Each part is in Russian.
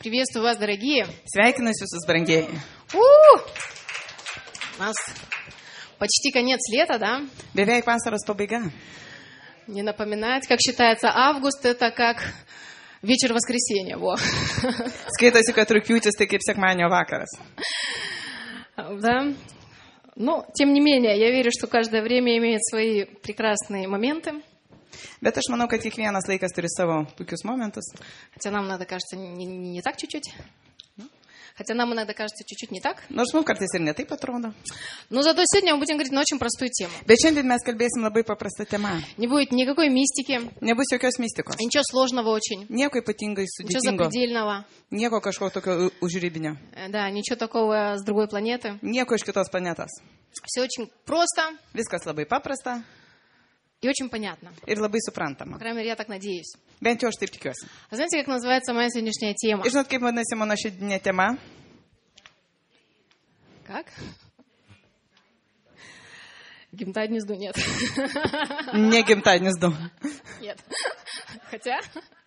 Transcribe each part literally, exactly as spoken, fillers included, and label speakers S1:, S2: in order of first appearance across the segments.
S1: Приветствую вас, дорогие.
S2: Sveikinuosi visus, brangieji.
S1: У нас почти конец лета, да?
S2: Beveik vasaros pabaiga.
S1: Не напоминать, как считается август, это как вечер воскресенья. Во.
S2: Skaitosi, kad rugpjūtis tai kaip sekmadienio vakaras.
S1: Да. Но, тем не менее, я верю, что каждое время имеет свои прекрасные моменты.
S2: Bet aš manau, kad kiekvienas laikas turi savo puikius momentus.
S1: Хотя нам иногда кажется не, не, не так чуть-чуть. Хотя нам иногда кажется чуть-чуть не так.
S2: Nors mums kartais ir ne taip atrodo.
S1: Но зато сегодня мы будем говорить на очень простую тему.
S2: Bet šiandien mes kalbėsim labai paprastą temą.
S1: Не будет никакой мистики.
S2: Nebus jokios mistikos.
S1: Ничего сложного очень.
S2: Nieko ypatingai
S1: Ничего
S2: sudėtingo.
S1: запредельного.
S2: Nieko kažko tokio užribinio.
S1: Да, ничего такого с другой планеты.
S2: Nieko iš kitos planetos.
S1: Все очень просто
S2: Viskas labai paprasta
S1: и очень понятно.
S2: ir labai
S1: По
S2: suprantama.
S1: крайней мере, я так надеюсь.
S2: Bent jau aš taip tikiuosi.
S1: А знаете, как называется моя сегодняшняя тема?
S2: Ir žinot, kaip vadinasi mano šiandieninė tema?
S1: Как? Гимтать гнезду нет.
S2: Ne gimtadienis du.
S1: Нет. Хотя...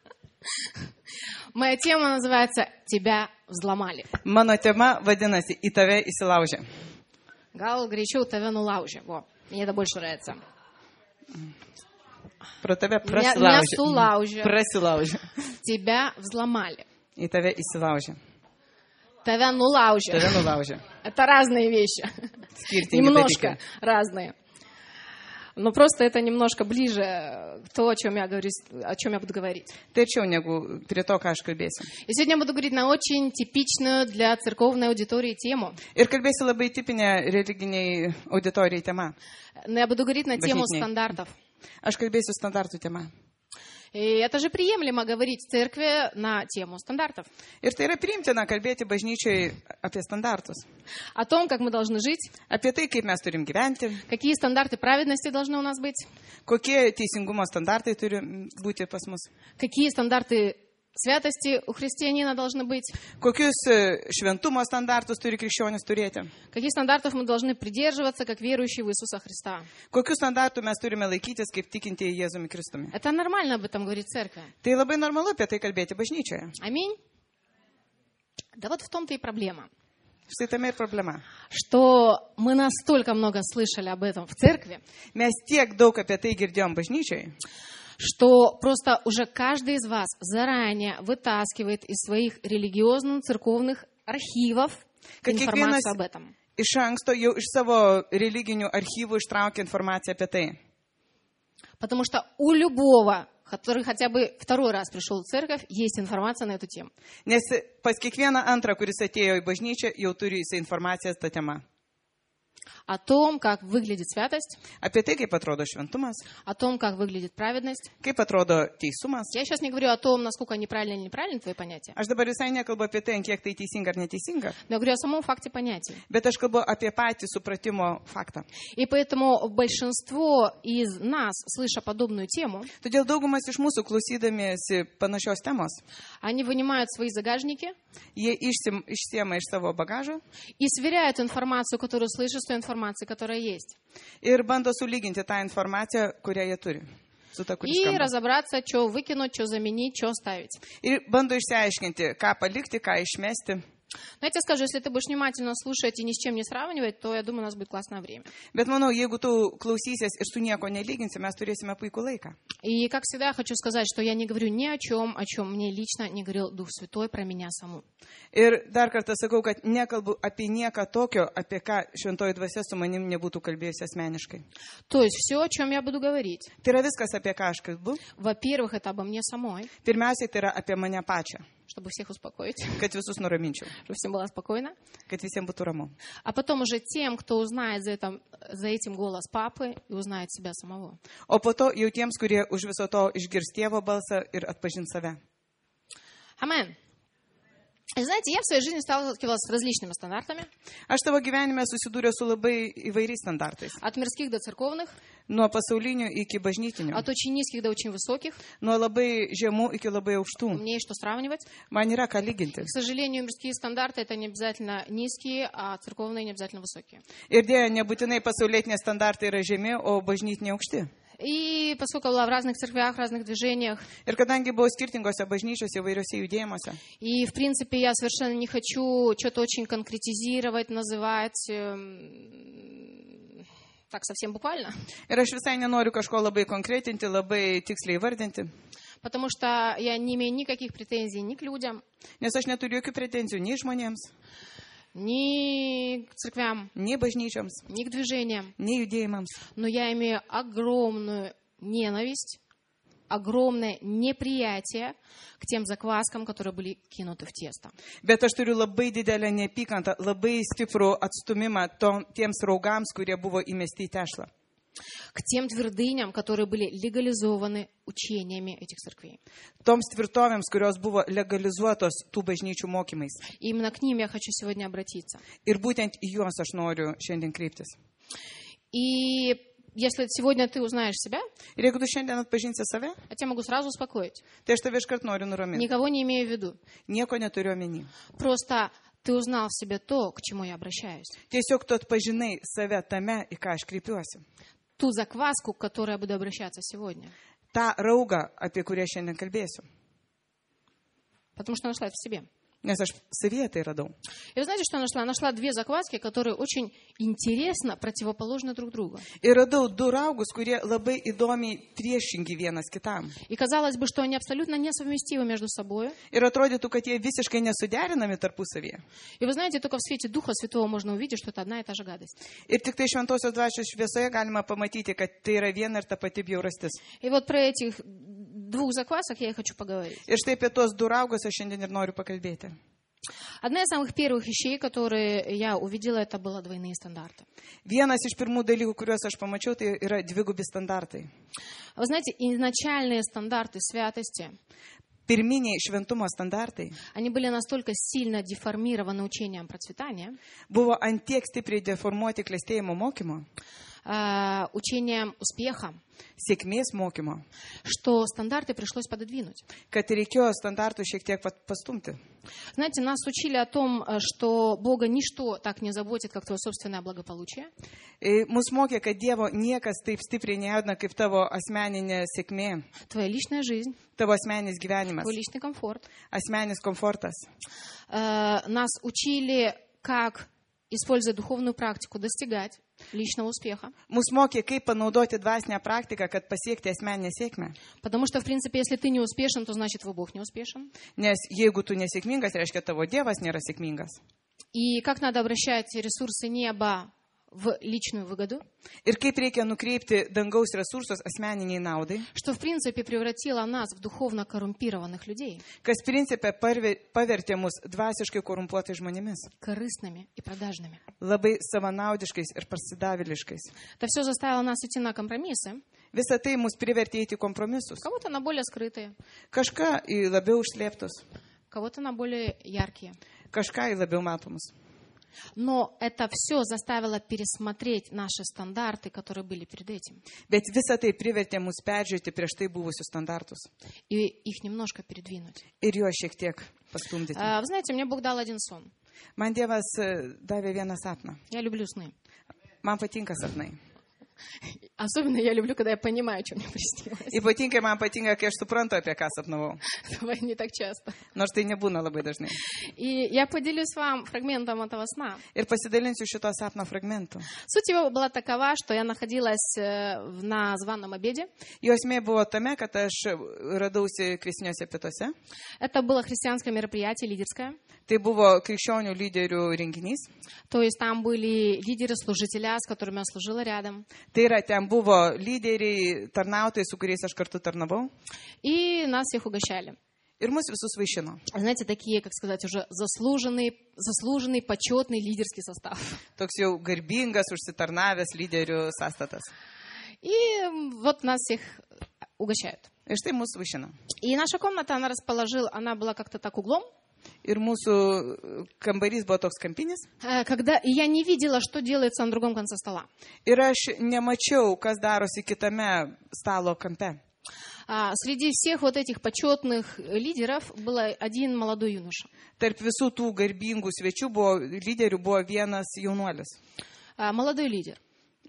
S1: Моя тема называется «Тебя взломали».
S2: Mano tema vadinasi į tave įsilaužė.
S1: Gal greičiau tave nulaužė. Во, мне это больше нравится.
S2: Pro tave
S1: Не, не
S2: prasilaužė.
S1: сулaužė.
S2: Prasilaužė.
S1: Тебя взломали.
S2: Į tave įsilaužė.
S1: Тебя нулaužė.
S2: Tave nulaužė.
S1: Это разные вещи.
S2: Skirtingi
S1: Немножко
S2: dalykai.
S1: разные. Но просто это немножко ближе к тому, о чем я говорю, о чем я буду говорить.
S2: Tai arčiau negu prie to, ką aš kalbėsiu.
S1: И сегодня я буду говорить на очень типичную для церковной аудитории тему.
S2: Ir kalbėsiu labai tipinę religiniai auditorijai temą.
S1: Но я буду говорить на тему
S2: Bažnytiniai.
S1: стандартов.
S2: Aš kalbėsiu standartų temą.
S1: И это же приемлемо говорить в церкви на тему стандартов.
S2: Ir tai yra priimtina kalbėti bažnyčiai apie standartus.
S1: О том, как мы должны жить,
S2: Apie tai, kaip mes turim gyventi,
S1: какие стандарты праведности должны у нас быть,
S2: kokie teisingumo standartai turi būti pas mus,
S1: какие стандарты святости у христианина должны быть,
S2: kokius e, šventumo standartus turi krikščionis turėti,
S1: каких стандартов мы должны придерживаться, как верующие в Иисуса Христа.
S2: kokius standartų mes turime laikytis kaip tikintieji Jėzumi Kristumi.
S1: Это нормально об этом говорить в церкви.
S2: Tai labai normalu apie tai kalbėti bažnyčioje.
S1: Аминь. Да вот в том-то и проблема,
S2: Štai tame ir problema.
S1: что мы настолько много слышали об этом в церкви,
S2: Mes tiek daug apie tai girdėjom bažnyčioje,
S1: что просто уже каждый из вас заранее вытаскивает из своих религиозно-церковных архивов
S2: Как
S1: информацию
S2: kiekvienas-
S1: об этом.
S2: iš anksto jau iš savo religinių archyvų ištraukia informaciją apie tai.
S1: Потому что у любого, который хотя бы второй раз пришел в церковь, есть информация на эту тему.
S2: Nes pas kiekvieną antrą, kuris atėjo į bažnyčią, jau turi jisai informaciją tą temą.
S1: О том, как выглядит святость,
S2: Apie tai, kaip atrodo šventumas,
S1: о том, как выглядит праведность.
S2: kaip atrodo teisumas.
S1: Я сейчас не говорю о том, насколько они правильны или неправильны, твои понятия.
S2: Aš dabar visai nekalbu apie tai, kiek tai teisinga ar neteisinga,
S1: Но я говорю о самом факте понятий.
S2: bet aš kalbu apie patį supratimo faktą.
S1: И поэтому большинство из нас, слыша подобную тему,
S2: Todėl daugumas iš mūsų klausydamiesi panašios temos,
S1: они вынимают свои загажники
S2: jie išsim, išsiema iš savo bagažo
S1: и сверяют информацию, которую слышат, с той информацией, которая есть.
S2: ir bando sulyginti tą informaciją, kurią jie turi. Su ta, kuri
S1: И
S2: skamba.
S1: разобраться, что выкинуть, что заменить, что ставить.
S2: Ir bando išsiaiškinti, ką palikti, ką išmesti.
S1: Но я тебе скажу, если ты будешь внимательно слушать и ни с чем не сравнивать, то, я думаю, у нас будет классное время.
S2: Bet manau, jeigu tu klausysies ir su nieko nelyginsi, mes turėsime puikų laiką.
S1: И, как всегда, я хочу сказать, что я не говорю ни о чем, о чем мне лично не говорил Дух Святой про меня саму.
S2: Ir dar kartą sakau, kad nekalbu apie nieką tokio, apie ką šventoji dvasia su manim nebūtų kalbėjusi asmeniškai.
S1: То есть все, о чем я буду говорить,
S2: Tai yra viskas, apie ką aš kalbu.
S1: во-первых, это обо мне самой,
S2: Pirmiausiai, tai yra apie mane pačią,
S1: чтобы всех успокоить,
S2: kad visus nuraminčiau,
S1: чтобы всем было спокойно.
S2: kad visiems būtų ramu.
S1: А потом уже тем, кто узнает за, это, за этим голос папы и узнает себя самого.
S2: O po to jau tiems, kurie už viso to išgirs tėvo balsą ir atpažins save.
S1: Амен. И знаете, я в своей жизни сталкивалась с различными стандартами,
S2: Aš tavo gyvenime susidūriau su labai įvairiais standartais.
S1: от мирских до церковных,
S2: Nuo pasaulinių iki bažnytinių.
S1: от очень низких до очень высоких.
S2: Nuo labai žemų iki labai aukštų.
S1: Мне есть что сравнивать.
S2: Man yra ką lyginti.
S1: К сожалению, мирские стандарты это не обязательно низкие, а церковные не обязательно высокие.
S2: Ir dėja, nebūtinai pasaulietinė standartai yra žemi, o bažnytiniai aukšti.
S1: И поскольку я была в разных церквях, в разных движениях,
S2: Ir kadangi buvau skirtingose bažnyčiose įvairiose judėjimuose.
S1: и, в принципе, я совершенно не хочу что-то очень конкретизировать, называть эм, так совсем буквально,
S2: Ir aš visai nenoriu kažko labai konkretinti, labai tiksliai vardinti,
S1: потому что я не имею никаких претензий ни к людям,
S2: nes aš neturiu jokių pretenzijų nei žmonėms,
S1: ни к церквям,
S2: nei bažnyčioms,
S1: ни к движениям,
S2: nei judėjimams.
S1: но я имею огромную ненависть, огромное неприятие к тем закваскам, которые были кинуты в тесто.
S2: Bet aš turiu labai didelę neapykantą, labai stiprų atstumimą tom, tiems raugams, kurie buvo įmesti į tešlą.
S1: К тем твердыням, которые были легализованы учениями этих церквей.
S2: Toms tvirtovėms, kurios buvo legalizuotos tų bažnyčių mokymais.
S1: И именно к ним я хочу сегодня обратиться.
S2: Ir būtent į juos aš noriu šiandien kreiptis.
S1: И если сегодня ты узнаешь себя,
S2: Ir jeigu tu šiandien atpažinsi save,
S1: я тебя могу сразу успокоить.
S2: tai aš tave iškart noriu nuraminti.
S1: Никого не имею в виду.
S2: Nieko neturiu omeny.
S1: Просто ты узнал в себе то, к чему я обращаюсь.
S2: Tiesiog tu atpažinai save tame, į ką aš kreipiuosi.
S1: Ту закваску, к которой я буду обращаться сегодня.
S2: Ta raugą, apie kurią šiandien kalbėsiu.
S1: Потому что нашла это в себе.
S2: Nes aš savyje tai radau.
S1: И вы знаете, что я нашла? Нашла две закваски, которые очень интересно противоположны друг другу.
S2: Ir radau du raugus, kurie labai įdomiai priešingi vienas kitam.
S1: И казалось бы, что они абсолютно несовместимы между собой.
S2: Ir atrodytų, kad jie visiškai nesuderinami tarpusavyje.
S1: И вы знаете, только в свете Духа Святого можно увидеть, что это одна и та же гадость.
S2: Ir tik tai šventosios dvasios šviesoje galima pamatyti, kad tai yra viena ir ta pati bjaurastis.
S1: И вот про этих двух заквасок я и хочу поговорить.
S2: Ir štai apie tos du raugus aš šiandien ir noriu pakalbėti.
S1: Одна из самых первых вещей, которые я увидела, это было двойные стандарты.
S2: Vienas iš pirmų dalykų, kuriuos aš pamačiau, tai yra dvigubi standartai.
S1: Вы знаете, изначальные стандарты святости,
S2: Pirminiai šventumo standartai
S1: они были настолько сильно деформированы учением процветания,
S2: buvo antiek stipriai deformuoti klestėjimo mokymo,
S1: э, учением успеха,
S2: sėkmės mokymo,
S1: что стандарты пришлось пододвинуть.
S2: kad reikėjo standartų šiek tiek pat pastumti.
S1: Знаете, нас учили о том, что Бога ничто так не заботит, как твое собственное благополучие.
S2: Ir mus mokė, kad Dievo niekas taip stipriai nejaudina kaip tavo asmeninė sėkmė,
S1: Твоя личная жизнь,
S2: tavo asmeninis gyvenimas,
S1: твой личный комфорт.
S2: asmeninis komfortas.
S1: Э, Нас учили, как, используя духовную практику, достигать личного успеха.
S2: Mus mokė, kaip panaudoti dvasinę praktiką, kad pasiekti asmeninę sėkmę.
S1: Потому что, в принципе, если ты не успешен, то значит твой Бог не успешен.
S2: Nes jeigu tu nesėkmingas, reiškia tavo Dievas nėra sėkmingas.
S1: И как надо обращать ресурсы неба в личную выгоду,
S2: Ir kaip reikia nukreipti dangaus resursus asmeniniai naudai,
S1: что, в принципе, превратило нас в духовно коррумпированных людей,
S2: kas principė parve- pavertė mus dvasiškai korumpuotais žmonėmis,
S1: корыстными и продажными.
S2: labai savanaudiškais ir pasidavėliškais.
S1: Это все заставило нас идти на компромиссы,
S2: Visą tai mus privertė eiti į kompromisus.
S1: кого-то на более скрытые,
S2: Kažką į labiau užslėptus,
S1: кого-то на более яркие.
S2: kažką į labiau matomus.
S1: Но это все заставило пересмотреть наши стандарты, которые были перед этим,
S2: Bet visą tai privertė mus peržiūrėti prieš tai buvusius standartus
S1: и их немножко передвинуть.
S2: ir juos šiek tiek pastumdyti.
S1: А, Вы знаете, мне Бог дал один сон.
S2: Man Dievas e, davė vieną sapną.
S1: Я люблю сны.
S2: Man patinka sapnai.
S1: Особенно я люблю, когда я понимаю, что мне приснилось.
S2: Ypatingai man patinka, kai aš suprantu, apie ką sapnavau.
S1: Бывает не так часто.
S2: Nors tai nebūna labai dažnai.
S1: И я поделюсь с вами фрагментом этого сна.
S2: Ir pasidalinsiu šito sapno fragmentu.
S1: Суть его была такова, что я находилась э, в- на званом обеде.
S2: Jo esmė buvo tame, kad aš radausi kviesiniuose pietuose.
S1: Это было христианское мероприятие, лидерское.
S2: Tai buvo krikščionių lyderių renginys.
S1: То есть там были лидеры, служителя, с которыми я служила рядом.
S2: Tai yra, ten buvo lyderiai, tarnautojai, su kuriais aš kartu tarnavau.
S1: И нас всех угощали.
S2: Ir mus visus vaišino.
S1: Знаете, такие, как сказать, уже заслуженный, заслуженный, почетный лидерский состав.
S2: Toks jau garbingas, užsitarnavęs lyderių sąstatas.
S1: И вот нас всех угощают.
S2: Ir štai mus vaišino.
S1: И наша комната, она расположила, она была как-то так углом,
S2: Ir mūsų kambarys buvo toks kampinis.
S1: э, когда и я не видела, что делается на другом конце стола.
S2: Ir aš nemačiau, kas darosi kitame stalo kampe.
S1: А, Среди всех вот этих почетных лидеров был один молодой юноша.
S2: Tarp visų tų garbingų svečių buvo, lyderių buvo vienas jaunuolis.
S1: А, Молодой лидер.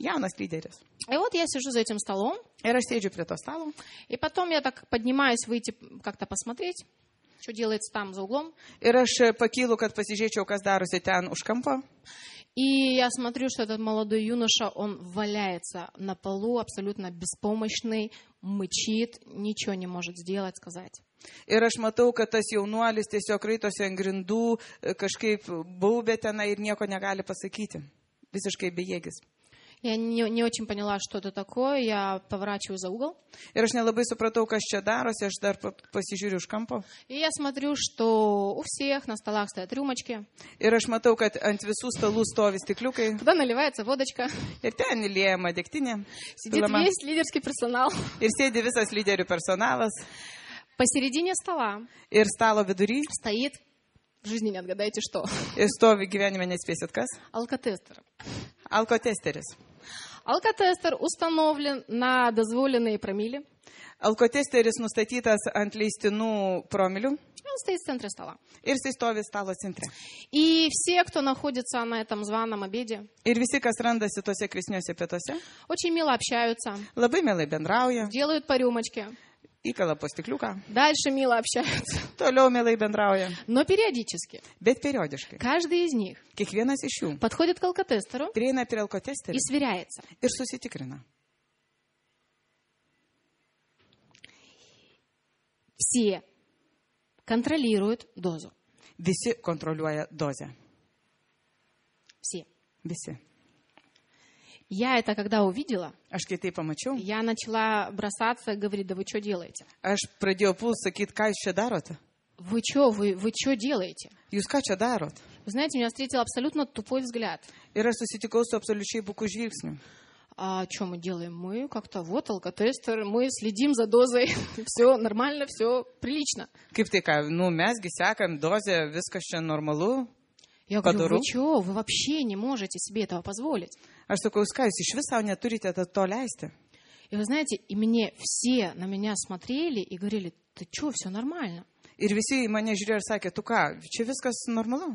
S2: jaunas lyderis.
S1: И вот я сижу за этим столом,
S2: Ir aš sėdžiu prie to stalo.
S1: и потом я так поднимаюсь выйти как-то посмотреть, что делается там за углом.
S2: Ir aš pakylu, kad pasižiūrėčiau, kas darosi ten už kampo.
S1: И я смотрю, что этот молодой юноша, он валяется на полу, абсолютно беспомощный, мычит, ничего не может сделать, сказать.
S2: Ir aš matau, kad tas jaunuolis tiesiog raitosi ant grindų, kažkaip baubė tenai ir nieko negali pasakyti. Visiškai bejėgis.
S1: Я не, не очень поняла, что это такое, я поворачиваю за угол.
S2: Ir aš nelabai supratau, kas čia darosi, aš dar pasižiūriu už kampo.
S1: И я смотрю, что у всех на столах стоят рюмочки.
S2: Ir aš matau, kad ant visų stalų stovi stikliukai.
S1: Туда наливается водочка.
S2: Ir ten įliejama degtinė.
S1: Сидит
S2: Pilama.
S1: весь лидерский персонал.
S2: Ir sėdi visas lyderių personalas.
S1: Посередине стола
S2: Ir stalo vidury.
S1: стоит, в жизни не отгадайте что,
S2: Ir stovi gyvenime, nespėsit kas.
S1: алкотестер.
S2: Alkotesteris.
S1: Алкотестер установлен на дозволенные промилле.
S2: Alkotesteris nustatytas ant leistinų promilių.
S1: Он стоит в центре стола.
S2: Ir jis stovi stalo centre.
S1: И все, кто находится на этом званом обеде,
S2: Ir visi, kas randasi tose kvisniuose pietuose,
S1: очень мило общаются,
S2: labai mielai bendrauja,
S1: делают по рюмочке,
S2: įkala po stikliuką,
S1: дальше мило общаются.
S2: toliau mielai bendrauja.
S1: Но периодически
S2: Bet periodiškai.
S1: каждый из них
S2: Kiekvienas iš jų
S1: подходит к алкотестеру
S2: prieina prie
S1: и
S2: alkotesterio
S1: сверяется.
S2: ir susitikrina.
S1: Все контролируют дозу.
S2: Visi kontroliuoja dozę.
S1: Все.
S2: Visi.
S1: Я это когда увидела,
S2: Aš kai tai pamačiau,
S1: я начала бросаться, говорить, да вы что делаете?
S2: aš pradėjau puls sakyti, ką jūs čia darote?
S1: Вы что, вы, вы что делаете?
S2: Jūs ką čia darot?
S1: Вы знаете, меня встретил абсолютно тупой взгляд.
S2: Ir aš susitikau su absoliučiai buku žvilgsniu.
S1: А что мы делаем? Мы как-то вот алкотестер, мы следим за дозой, все нормально, все прилично.
S2: Kaip tai ką, nu mesgi sekam dozę, viskas čia normalu.
S1: Я говорю,
S2: Подару.
S1: вы что, вы вообще не можете себе этого позволить.
S2: Aš sakau, jūs ką, jūs iš viso neturite to, to leisti.
S1: И вы знаете, и мне все на меня смотрели и говорили, ты что, все нормально.
S2: Ir visi į mane žiūrėjo ir sakė, tu ką, čia viskas normalu.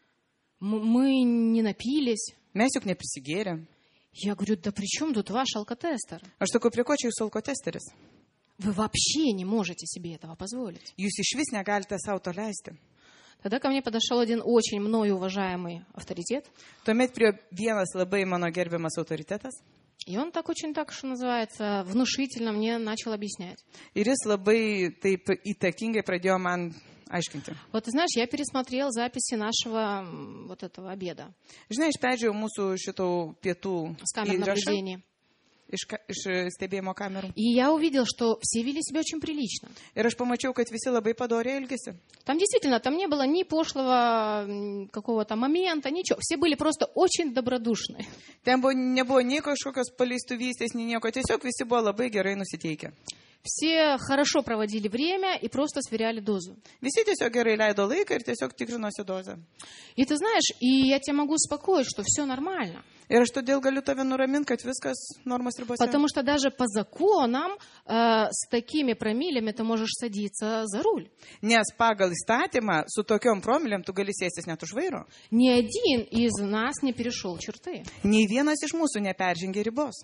S1: М- Мы не напились.
S2: Mes juk neprisigėrėm.
S1: Я говорю, да при чем тут ваш алкотестер?
S2: Aš sakau, prie ko čia jūsų alkotesteris?
S1: Вы вообще не можете себе этого позволить.
S2: Jūs iš vis negalite savo to leisti.
S1: Тогда ко мне подошел один очень мною уважаемый авторитет.
S2: Tuomet prie vienas labai mano gerbiamas autoritetas.
S1: И он так очень, так что называется, внушительно мне начал объяснять.
S2: Ir jis labai taip įtakingai pradėjo man aiškinti.
S1: Вот ты знаешь, я пересмотрел записи нашего м, вот этого обеда
S2: Žinai, aš peržiūrėjau mūsų šitų pietų
S1: с камер
S2: įrašą
S1: наблюдения.
S2: iš, ka- iš stebėjimo kamerų.
S1: И я увидел, что все вели себя очень прилично.
S2: Ir aš pamačiau, kad visi labai padoriai elgėsi.
S1: Там действительно, там не было ни пошлого м, какого-то момента, ничего. Все были просто очень добродушные.
S2: Ten buvo, nebuvo nei kažkokios paleistuvystės, nei nieko. Tiesiog visi buvo labai gerai nusiteikę.
S1: Все хорошо проводили время и просто сверяли дозу.
S2: Visi tiesiog gerai leido laiką ir tiesiog tikrinosi dozę.
S1: И ты знаешь, и я тебя могу успокоить, что все нормально.
S2: Ir aš todėl galiu tave nuraminti, kad viskas normos ribose.
S1: Потому что даже по законам э, с такими промилями ты можешь садиться за руль.
S2: Nes pagal įstatymą su tokiom promilėm tu gali sėstis net už vairo.
S1: Ни один из нас не перешел черты.
S2: Nei vienas iš mūsų neperžengė ribos.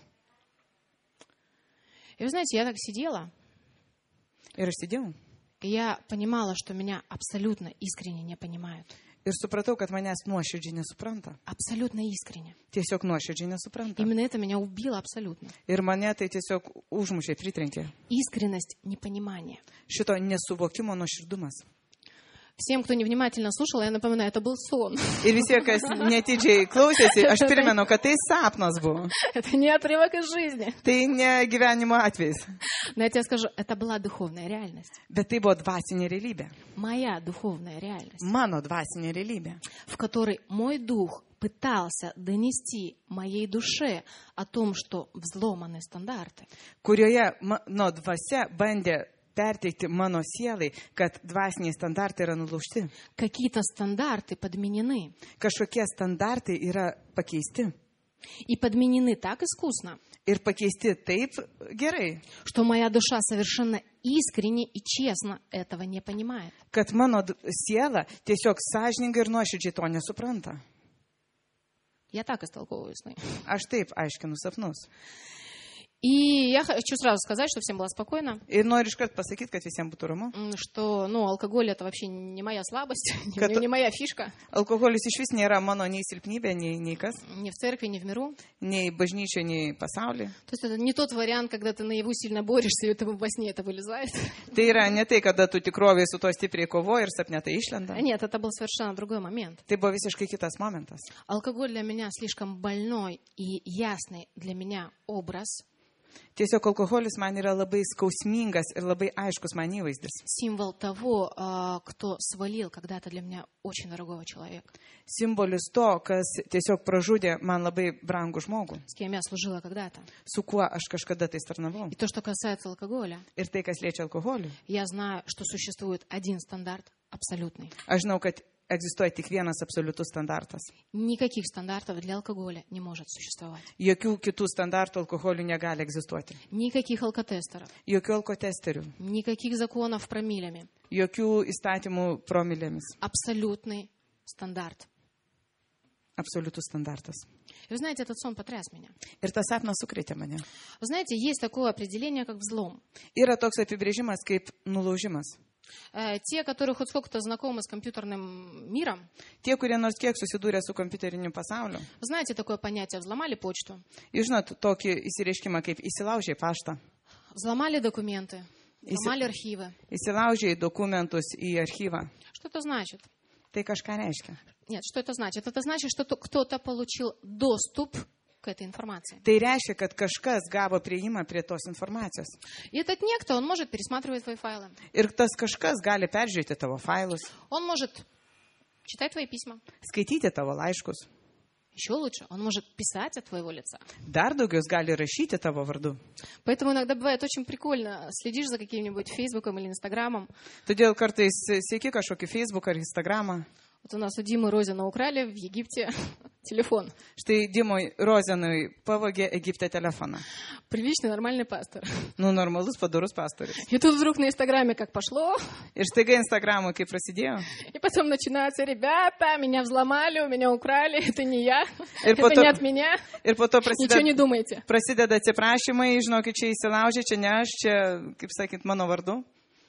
S1: И вы знаете, я так сидела,
S2: Ir aš sėdėjau.
S1: и я понимала, что меня абсолютно искренне не понимают.
S2: Ir supratau, kad manęs nuoširdžiai nesupranta.
S1: Абсолютно искренне.
S2: Tiesiog nuoširdžiai nesupranta.
S1: Именно это меня убило абсолютно.
S2: Ir mane tai tiesiog užmušė, pritrenkė.
S1: Искренность непонимания.
S2: Šito nesuvokimo nuoširdumas.
S1: Всем, кто невнимательно слушал, я напоминаю, это был сон.
S2: Ir visi, kas netidžiai klausėsi, aš primenu, kad tai sapnas buvo.
S1: Это не отрывок из жизни.
S2: Tai ne gyvenimo atvejs.
S1: Но я тебе скажу, это была духовная реальность.
S2: Bet tai buvo dvasinė realybė.
S1: Моя духовная реальность,
S2: Mano dvasinė realybė.
S1: в которой мой дух пытался донести моей душе о том, что взломаны стандарты.
S2: Kurioje mano dvasia bandė perteikti mano sielai, kad dvasiniai standartai yra nulaužti.
S1: Какие-то стандарты подменены.
S2: Kažkokie standartai yra pakeisti.
S1: И подменены так искусно,
S2: Ir pakeisti taip gerai,
S1: что моя душа совершенно искренне и честно этого не понимает.
S2: kad mano d- siela tiesiog sąžiningai ir nuoširdžiai to nesupranta.
S1: Я так истолковываю сны.
S2: Aš taip aiškinu sapnus.
S1: И я хочу сразу сказать, что всем было спокойно,
S2: Ir noriu iškart pasakyti, kad visiems būtų ramu.
S1: м, что, ну, алкоголь это вообще не моя слабость,
S2: Кото-
S1: не, не моя фишка,
S2: Alkoholis iš vis nėra mano nei silpnybė, nei, nei kas,
S1: ни в церкви, ни в миру.
S2: nei bažnyčia, nei pasaulyje.
S1: То есть это не тот вариант, когда ты наяву сильно борешься, и это во сне это вылезает.
S2: Tai yra ne tai, kada tu tikrovėje su to stipriai kovoji ir sapne tai išlenda.
S1: Нет, это был совершенно другой момент.
S2: Tai buvo visiškai kitas momentas.
S1: Алкоголь для меня слишком больной и ясный для меня образ,
S2: Tiesiog alkoholis man yra labai skausmingas ir labai aiškus man įvaizdis.
S1: символ того, а, кто свалил когда-то для меня очень дорогого человека,
S2: Simbolis to, kas tiesiog pražudė man labai brangų žmogų,
S1: с кем я служила когда-то.
S2: su kuo aš kažkada tai tarnavau.
S1: И то, что касается алкоголя,
S2: Ir tai, kas liečia alkoholį.
S1: я знаю, что существует один стандарт абсолютный.
S2: Aš žinau, kad egzistuoja tik vienas absoliutus standartas.
S1: Никаких стандартов для алкоголя не может существовать.
S2: Jokių kitų standartų alkoholių negali egzistuoti.
S1: Никаких алкотестеров,
S2: Jokių alkotesterių,
S1: никаких законов промилями.
S2: jokių įstatymų promilėmis.
S1: Абсолютный стандарт.
S2: Absoliutus standartas.
S1: И вы знаете, этот сон потряс меня.
S2: Ir tas sapnas sukrėtė mane.
S1: Вы знаете, есть такое определение, как взлом.
S2: Yra toks apibrėžimas kaip nulaužimas.
S1: Э, Те, которые хоть сколько-то знакомы с компьютерным миром,
S2: Tie, kurie nors kiek susidūrė su kompiuteriniu pasauliu,
S1: знаете такое понятие «взломали почту»,
S2: jūs žinot tokį įsireiškimą kaip įsilaužė į paštą,
S1: «взломали документы»,
S2: Если-
S1: «взломали архивы».
S2: įsilaužė į dokumentus, į archyvą.
S1: Что это значит?
S2: Tai kažką reiškia.
S1: Нет, что это значит? Это значит, что то- кто-то получил доступ к этой информации.
S2: Tai reiškia, kad kažkas gavo prieimą prie tos informacijos.
S1: И этот некто, он может пересматривать твои файлы.
S2: Ir tas kažkas gali peržiūrėti tavo failus,
S1: Он может читать твои письма.
S2: skaityti tavo laiškus.
S1: Еще лучше, он может писать от твоего лица.
S2: Dar daugiau jis gali rašyti tavo vardu.
S1: Поэтому иногда бывает очень прикольно. Следишь за каким-нибудь Фейсбуком или Инстаграмом.
S2: Todėl kartais sieki kažkokį Facebook ar Instagramą.
S1: Вот у нас у Димы Розина украли в Египте телефон.
S2: Štai Dimui Rozenui pavogė Egipte telefoną.
S1: Приличный, нормальный пастор.
S2: Nu, normalus, padorus pastorius.
S1: И тут вдруг на Инстаграме как пошло.
S2: Ir staiga Instagramui, kai prasidėjo,
S1: И потом начинается: ребята, меня взломали, у меня украли, это не я,
S2: Ir
S1: это
S2: po to-
S1: не от меня.
S2: ir po to
S1: Ничего не
S2: prasideda,
S1: думайте.
S2: prasideda atsiprašymai, žinokit, čia įsilaužė, čia ne aš, čia, kaip sakyt, mano vardu.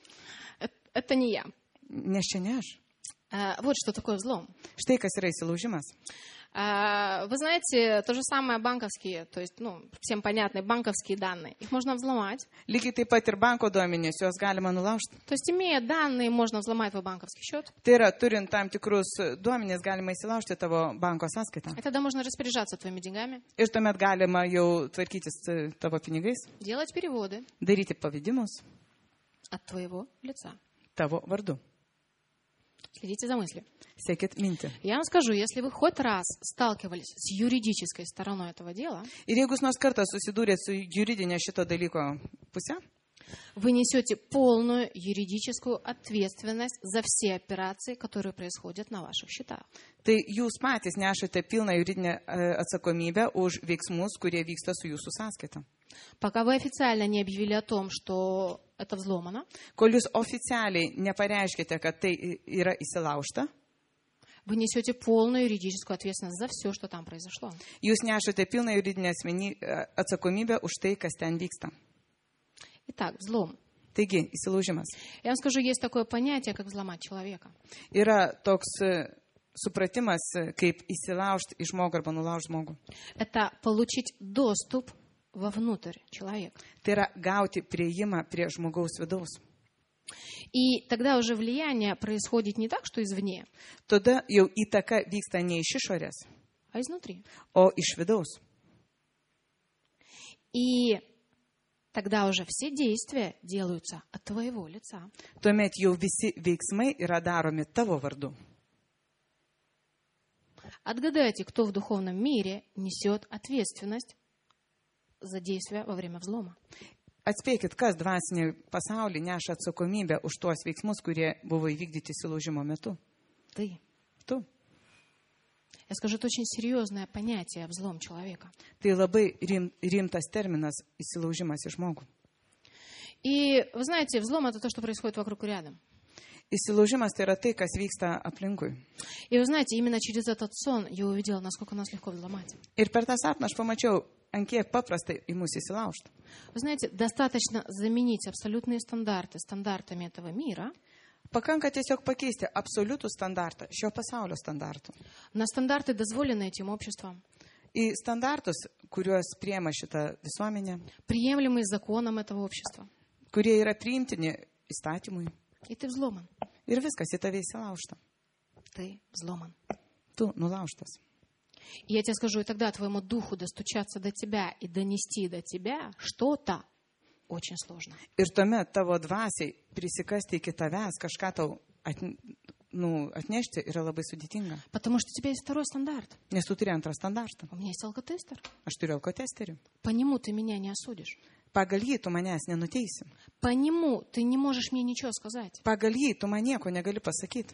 S1: Это, это не я.
S2: Nes čia ne aš.
S1: А, вот что такое взлом.
S2: Štai kas yra įsilaužimas.
S1: А, вы знаете, то же самое банковские, то есть, ну, всем понятные банковские данные. Их можно взломать.
S2: Lygiai taip pat ir banko duomenys, juos galima nulaužti.
S1: То есть, имея данные, можно взломать твой банковский счет.
S2: Tai yra, turint tam tikrus duomenys, galima įsilaužti tavo banko sąskaitą.
S1: И тогда можно распоряжаться твоими деньгами,
S2: Ir tuomet galima jau tvarkytis e, tavo pinigais,
S1: делать переводы
S2: daryti pavedimus
S1: от твоего лица.
S2: tavo vardu.
S1: Следите за мыслью.
S2: Sekit mintį.
S1: Я вам скажу, если вы хоть раз сталкивались с юридической стороной этого дела,
S2: Ir jeigu jūs nors kartą susidūrėt su juridinė šito dalyko pusė,
S1: вы несете полную юридическую ответственность за все операции, которые происходят на ваших счетах.
S2: tai jūs patys nešate pilną juridinę e, atsakomybę už veiksmus, kurie vyksta su jūsų sąskaita.
S1: Пока вы официально не объявили о том, что это взломано,
S2: Kol jūs oficialiai nepareiškite, kad tai i- yra įsilaužta,
S1: вы несете полную юридическую ответственность за все, что там произошло.
S2: jūs nešate pilną juridinę asmeny- e, atsakomybę už tai, kas ten vyksta.
S1: Итак, взлом.
S2: Taigi, įsilaužimas.
S1: Я вам скажу, есть такое понятие, как взломать человека.
S2: Yra toks e, supratimas, e, kaip įsilaužti į žmogų arba nulaužti žmogų.
S1: Это получить доступ вовнутрь человека.
S2: Tai yra gauti prieimą prie žmogaus vidaus.
S1: И тогда уже влияние происходит не так, что извне,
S2: Tada jau įtaka vyksta ne iš išorės,
S1: а изнутри.
S2: o iš vidaus.
S1: И тогда уже все действия делаются от твоего лица.
S2: Tuomet jau visi veiksmai yra daromi tavo vardu.
S1: Отгадайте, кто в духовном мире несет ответственность за действия во время взлома.
S2: Atspėkit, kas dvasinė pasaulyje neša atsakomybę už tuos veiksmus, kurie buvo įvykdyti įsilaužimo metu.
S1: Ты.
S2: Tu.
S1: Я скажу, это очень серьезное понятие взлом человека.
S2: Tai labai rim, rimtas terminas įsilaužimas į žmogų.
S1: И вы знаете, взлом это то, что происходит вокруг и рядом.
S2: Įsilaužimas tai yra tai, kas vyksta aplinkui.
S1: И вы знаете, именно через этот сон я увидела, насколько нас легко взломать.
S2: Ir per tą sapną aš pamačiau, ant kiek paprastai į mus įsilaužti.
S1: Вы знаете, достаточно заменить абсолютные стандарты стандартами этого мира
S2: Pakanka tiesiog pakeisti absoliutų standartą, šio pasaulio standartų.
S1: на стандарты, дозволенные этим обществом,
S2: Į standartus, kuriuos priema šita visuomenė,
S1: приемлемые законом этого общества.
S2: kurie yra priimtini įstatymui.
S1: И ты взломан.
S2: Ir viskas į tave įsilaužta.
S1: Ты взломан.
S2: Tu nulaužtas.
S1: И я тебе скажу, и тогда твоему духу достучаться до тебя и донести до тебя что-то очень сложно.
S2: Ir tuomet tavo dvasiai prisikasti iki tavęs, kažką tau at, nu, atnešti yra labai sudėtinga.
S1: Потому что у тебя есть второй стандарт.
S2: Nes tu turi antrą standartą.
S1: У меня есть алкотестер.
S2: Aš turiu alkotesterį.
S1: По нему ты меня не осудишь.
S2: Pagal jį tu manęs nenuteisi.
S1: По нему ты не можешь мне ничего сказать.
S2: Pagal jį tu man nieko negali pasakyti.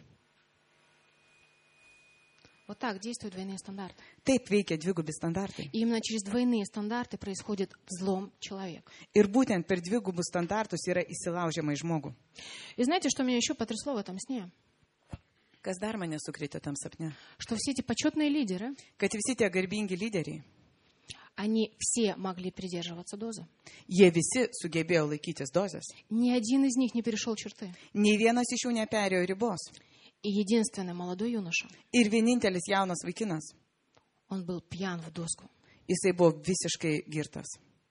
S1: Вот так действуют двойные стандарты.
S2: Taip veikia dvigubi standartai.
S1: И именно через двойные стандарты происходит взлом человека.
S2: Ir būtent per dvigubus standartus yra įsilaužiama į žmogų.
S1: И знаете, что меня еще потрясло в этом сне?
S2: Kas dar mane sukrėtė tam sapne?
S1: Что все эти почетные лидеры,
S2: Kad visi tie garbingi lyderiai,
S1: они все могли придерживаться дозы.
S2: jie visi sugebėjo laikytis dozės.
S1: Ни один из них не перешел черты.
S2: Nei vienas iš jų neperėjo ribos.
S1: И единственный молодой юноша,
S2: Ir vienintelis jaunas vaikinas,
S1: он был пьян в доску.
S2: jisai buvo visiškai girtas.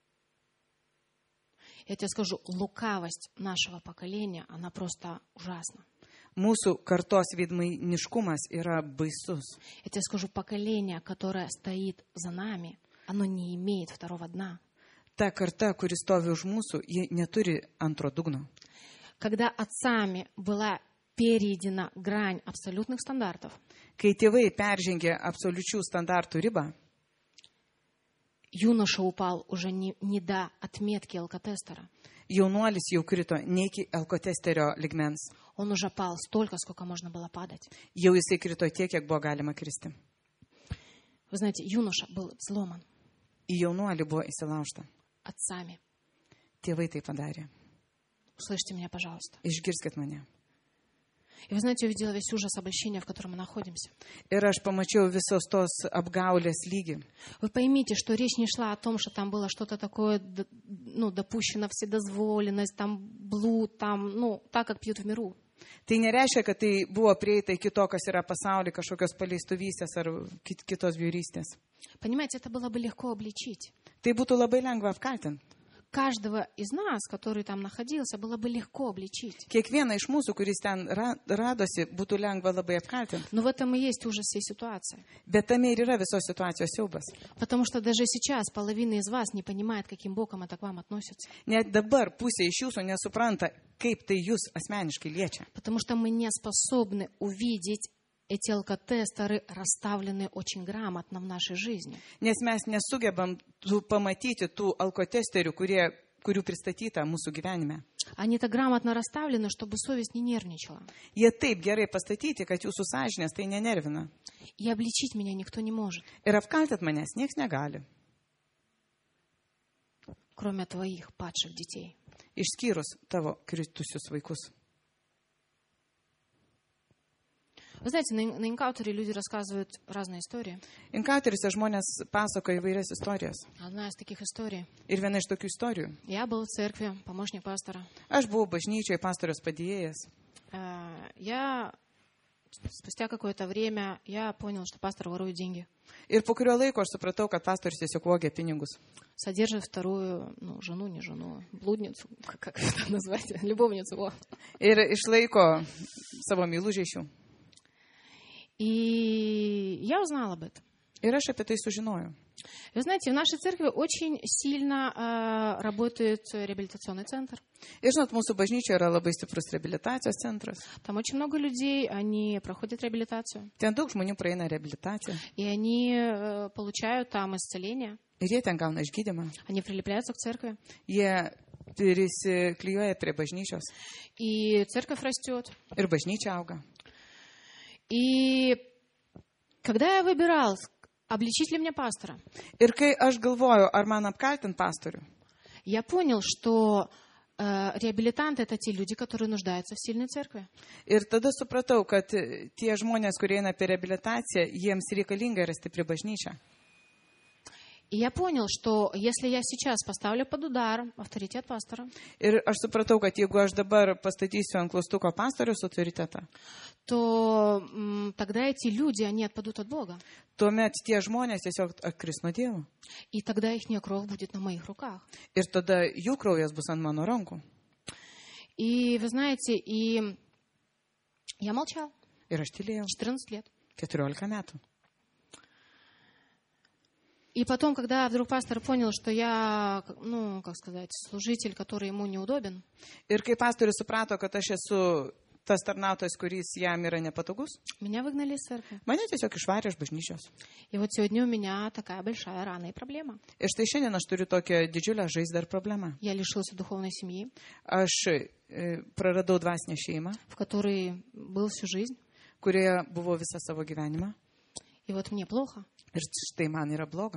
S1: Я тебе скажу, лукавость нашего поколения, она просто ужасна.
S2: Mūsų kartos veidmainiškumas yra baisus.
S1: Я тебе скажу, поколение, которое стоит за нами, оно не имеет второго дна.
S2: Ta karta, kuri stovi už mūsų, ji neturi antro dugno.
S1: Когда отцами была перейдена грань абсолютных стандартов,
S2: Kai tėvai peržengė absoliučių standartų ribą,
S1: юноша упал уже не, не до отметки алкотестера.
S2: jaunuolis jau krito ne iki alkotesterio ligmens.
S1: Он уже пал столько, сколько можно было падать.
S2: Jau jisai krito tiek, kiek buvo galima kristi.
S1: Вы знаете, юноша был взломан
S2: Į jaunuolį buvo įsilaužta.
S1: отцами.
S2: Tėvai tai padarė.
S1: Услышьте меня, пожалуйста.
S2: Išgirskit mane.
S1: И вы знаете, увидела весь ужас обольщения, в котором мы находимся.
S2: Ir aš pamačiau visos tos apgaulės lygį.
S1: Вы поймите, что речь не шла о том, что там было что-то такое, д- ну, допущено вседозволенность, там блуд, там, ну, так, как пьют в миру.
S2: Tai nereiškia, kad tai buvo prieita iki to, kas yra pasaulyje, kažkokios paleistuvystės ar kit- kitos bjaurystės.
S1: Понимаете, это было бы легко обличить.
S2: Tai būtų labai lengva apkaltinti.
S1: Каждого из нас, который там находился, было бы легко обличить.
S2: Kiekvieną iš mūsų, kuris ten ra- radosi, būtų lengva labai apkaltinti.
S1: Но в этом и есть ужас всей ситуации.
S2: Bet tame ir yra visos situacijos siaubas.
S1: Потому что даже сейчас половина из вас не понимает, каким боком это к вам относится.
S2: Net dabar pusė iš jūsų nesupranta, kaip tai jūs asmeniškai liečia.
S1: Потому что мы не способны увидеть эти алкотестеры, расставленные очень грамотно в нашей жизни.
S2: Nes mes nesugebam tų, pamatyti tų alkotesterių, kurie, kurių pristatyta mūsų gyvenime.
S1: Они так грамотно расставлены, чтобы совесть не нервничала.
S2: Jie taip gerai pastatyti, kad jūsų sąžinės tai nenervina.
S1: И обличить меня никто не может,
S2: Ir apkaltint manęs nieks negali.
S1: кроме твоих падших детей.
S2: Išskyrus tavo kritusius vaikus.
S1: Вы знаете, на, на инкаутере люди рассказывают разные истории.
S2: Inkauteriuose žmonės pasako įvairias istorijas.
S1: Одна из таких историй.
S2: Ir viena iš tokių istorijų.
S1: Я был в церкви, помощник пастора.
S2: Aš buvau bažnyčioje pastorius padėjėjas.
S1: Э, Я спустя какое-то время я понял, что пастор ворует деньги,
S2: Ir po kurio laiko aš supratau, kad pastorius tiesiog vogė pinigus.
S1: содержит вторую, ну, жену, не жену, блудницу, как, как это назвать, любовницу. Во.
S2: Ir išlaiko savo meilužišių.
S1: И я узнала об этом.
S2: Ir aš apie tai sužinojau.
S1: Вы знаете, в нашей церкви очень сильно э, работает реабилитационный центр.
S2: Ir žinot, mūsų bažnyčioje yra labai stiprus reabilitacijos centras.
S1: Там очень много людей, они проходят реабилитацию.
S2: Ten daug žmonių praeina reabilitaciją.
S1: И они э, получают там исцеление.
S2: Ir jie ten gauna išgydymą.
S1: Они прилепляются к церкви.
S2: Jie prisiklijuoja prie bažnyčios.
S1: И церковь растет.
S2: Ir bažnyčia auga.
S1: И когда я выбирал, обличить ли мне пастора,
S2: Ir kai aš galvoju, ar man apkaltint pastorių,
S1: я понял, что Э, Реабилитанты — это те люди, которые нуждаются в сильной церкви.
S2: Ir tada supratau, kad tie žmonės, kurie eina per reabilitaciją, jiems reikalinga yra stipri bažnyčia.
S1: И я понял, что если я сейчас поставлю под удар авторитет пастора,
S2: Ir aš supratau, kad jeigu aš dabar pastatysiu ant klaustuko pastoriaus autoritetą,
S1: то м, тогда эти люди, они отпадут от Бога.
S2: tuomet tie žmonės tiesiog atkris nuo Dievo.
S1: И тогда их кровь будет на моих руках.
S2: Ir tada jų kraujas bus ant mano rankų.
S1: И вы знаете, и я молчал
S2: Ir aš tylėjau
S1: четырнадцать лет.
S2: keturiolika metų.
S1: И потом, когда вдруг пастор понял, что я, ну, как сказать, служитель, который ему неудобен,
S2: Ir kai pastorius suprato, kad aš esu tas tarnautojas, kuris jam yra nepatogus,
S1: меня выгнали из церкви.
S2: mane tiesiog išvarė iš bažnyčios.
S1: И вот сегодня у меня такая большая рана и проблема.
S2: Ir štai šiandien aš turiu tokią didžiulę žaizdą ir problemą.
S1: Я лишился духовной семьи,
S2: Aš e, praradau dvasinę šeimą,
S1: в которой был всю жизнь.
S2: kurioje buvau visą savo gyvenimą.
S1: И вот мне плохо.
S2: Ir štai man yra bloga.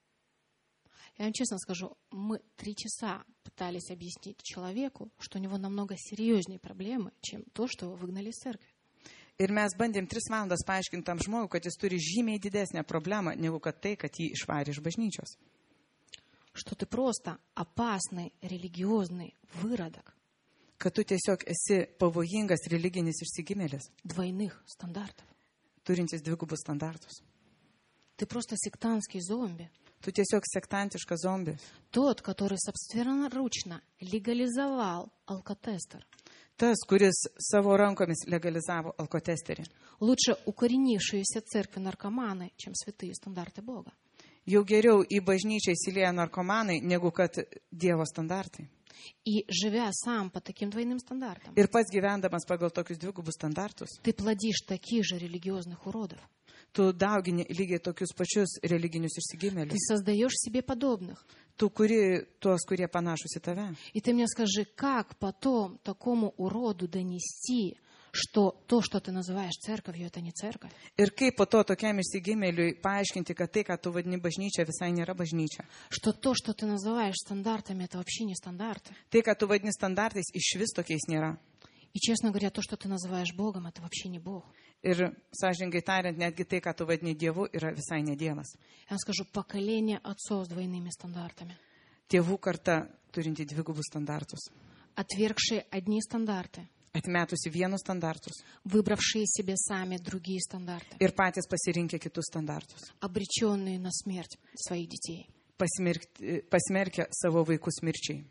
S1: Я вам честно скажу, мы три часа пытались объяснить человеку, что у него намного серьезнее проблемы, чем то, что его выгнали из церкви.
S2: Ir mes bandėm tris valandas paaiškinti tam žmogui, kad jis turi žymiai didesnę problemą, negu kad tai, kad jį išvarė iš bažnyčios.
S1: Что ты просто опасный религиозный выродок
S2: Kad tu tiesiog esi pavojingas religinis išsigimėlis,
S1: двойных стандартов.
S2: turintis dvigubus standartus.
S1: Ты просто сектантский зомби.
S2: Tu tiesiog sektantiškas zombis.
S1: Тот, который собственноручно легализовал алкотестер.
S2: Tas, kuris savo rankomis legalizavo alkotesterį.
S1: Лучше укоренившиеся церкви наркоманы, чем святые стандарты Бога.
S2: Jau geriau į bažnyčią įsilieja narkomanai, negu kad Dievo standartai.
S1: И живя сам по таким двойным стандартам,
S2: Ir pats gyvendamas pagal tokius dvigubus standartus,
S1: ты плодишь таких же религиозных уродов.
S2: tu daugini lygiai tokius pačius religinius
S1: Ты
S2: išsigimėlius.
S1: создаешь себе подобных.
S2: Tu kuri tuos, kurie panašus į tave.
S1: И ты мне скажи, как потом такому уроду донести, что то, что ты называешь церковью, это не церковь?
S2: Ir kaip po to tokiam išsigimėliui paaiškinti, kad tai, ką tu vadini bažnyčia, visai nėra bažnyčia.
S1: Что то, что ты называешь стандартами, это вообще не стандарты.
S2: Tai, ką tu vadini standartais, iš vis tokiais nėra.
S1: И, честно говоря, то, что ты называешь Богом, это вообще не Бог.
S2: Ir, sąžiningai tariant, netgi tai, ką tu vadini Dievu, yra visai ne Dievas.
S1: Я вам скажу, поколение отцов с двойными стандартами,
S2: Tėvų karta turinti dvigubus standartus.
S1: отвергшие одни стандарты,
S2: Atmetusi vienus standartus.
S1: выбравшие себе сами другие стандарты,
S2: Ir patys pasirinkę kitus standartus.
S1: обреченные на смерть своих детей.
S2: Pasmerkti- Pasmerkę savo vaikus mirčiai.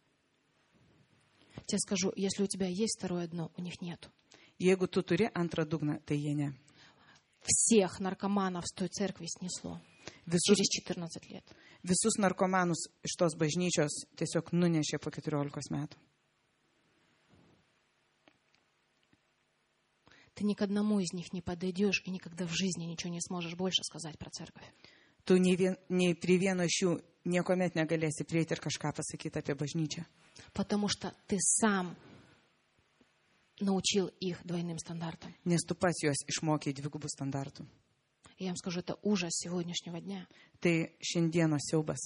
S1: Тебе скажу, если у тебя есть второе дно, у них нету.
S2: Jeigu tu turi antrą dugną, tai jie ne.
S1: Всех наркоманов с той церкви снесло
S2: Visus,
S1: через четырнадцать лет.
S2: visus narkomanus iš tos bažnyčios tiesiog nunešė po keturiolikos metų.
S1: Ты ни к одному из них не подойдешь и никогда в жизни ничего не сможешь больше сказать про церковь.
S2: Tu nei, vien, nei prie vieno iš jų niekuomet negalėsi prieiti ir kažką pasakyti apie bažnyčią.
S1: Потому что ты сам научил их двойным стандартам.
S2: Nes tu pats juos išmokė dvigubų standartų.
S1: Я вам скажу, это ужас сегодняшнего дня.
S2: Tai šiandienos siaubas.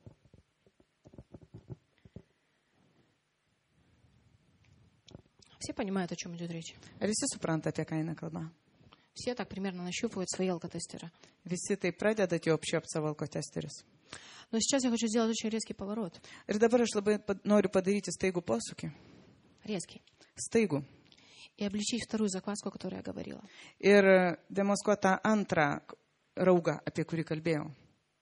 S1: Все понимают, о чем идет речь.
S2: Ar visi supranta, apie ką eina kalba?
S1: Все так примерно нащупывают свои алкотестеры.
S2: Visi tai pradeda jau apčiopti savo alkotesterius.
S1: Но сейчас я хочу сделать очень резкий поворот.
S2: Ir dabar aš labai pa- noriu padaryti staigų posūkį.
S1: Резкий.
S2: Staigų.
S1: И обличить вторую закваску, о которой я говорила.
S2: Ir demaskuoti tą antrą raugą, apie kurį kalbėjau.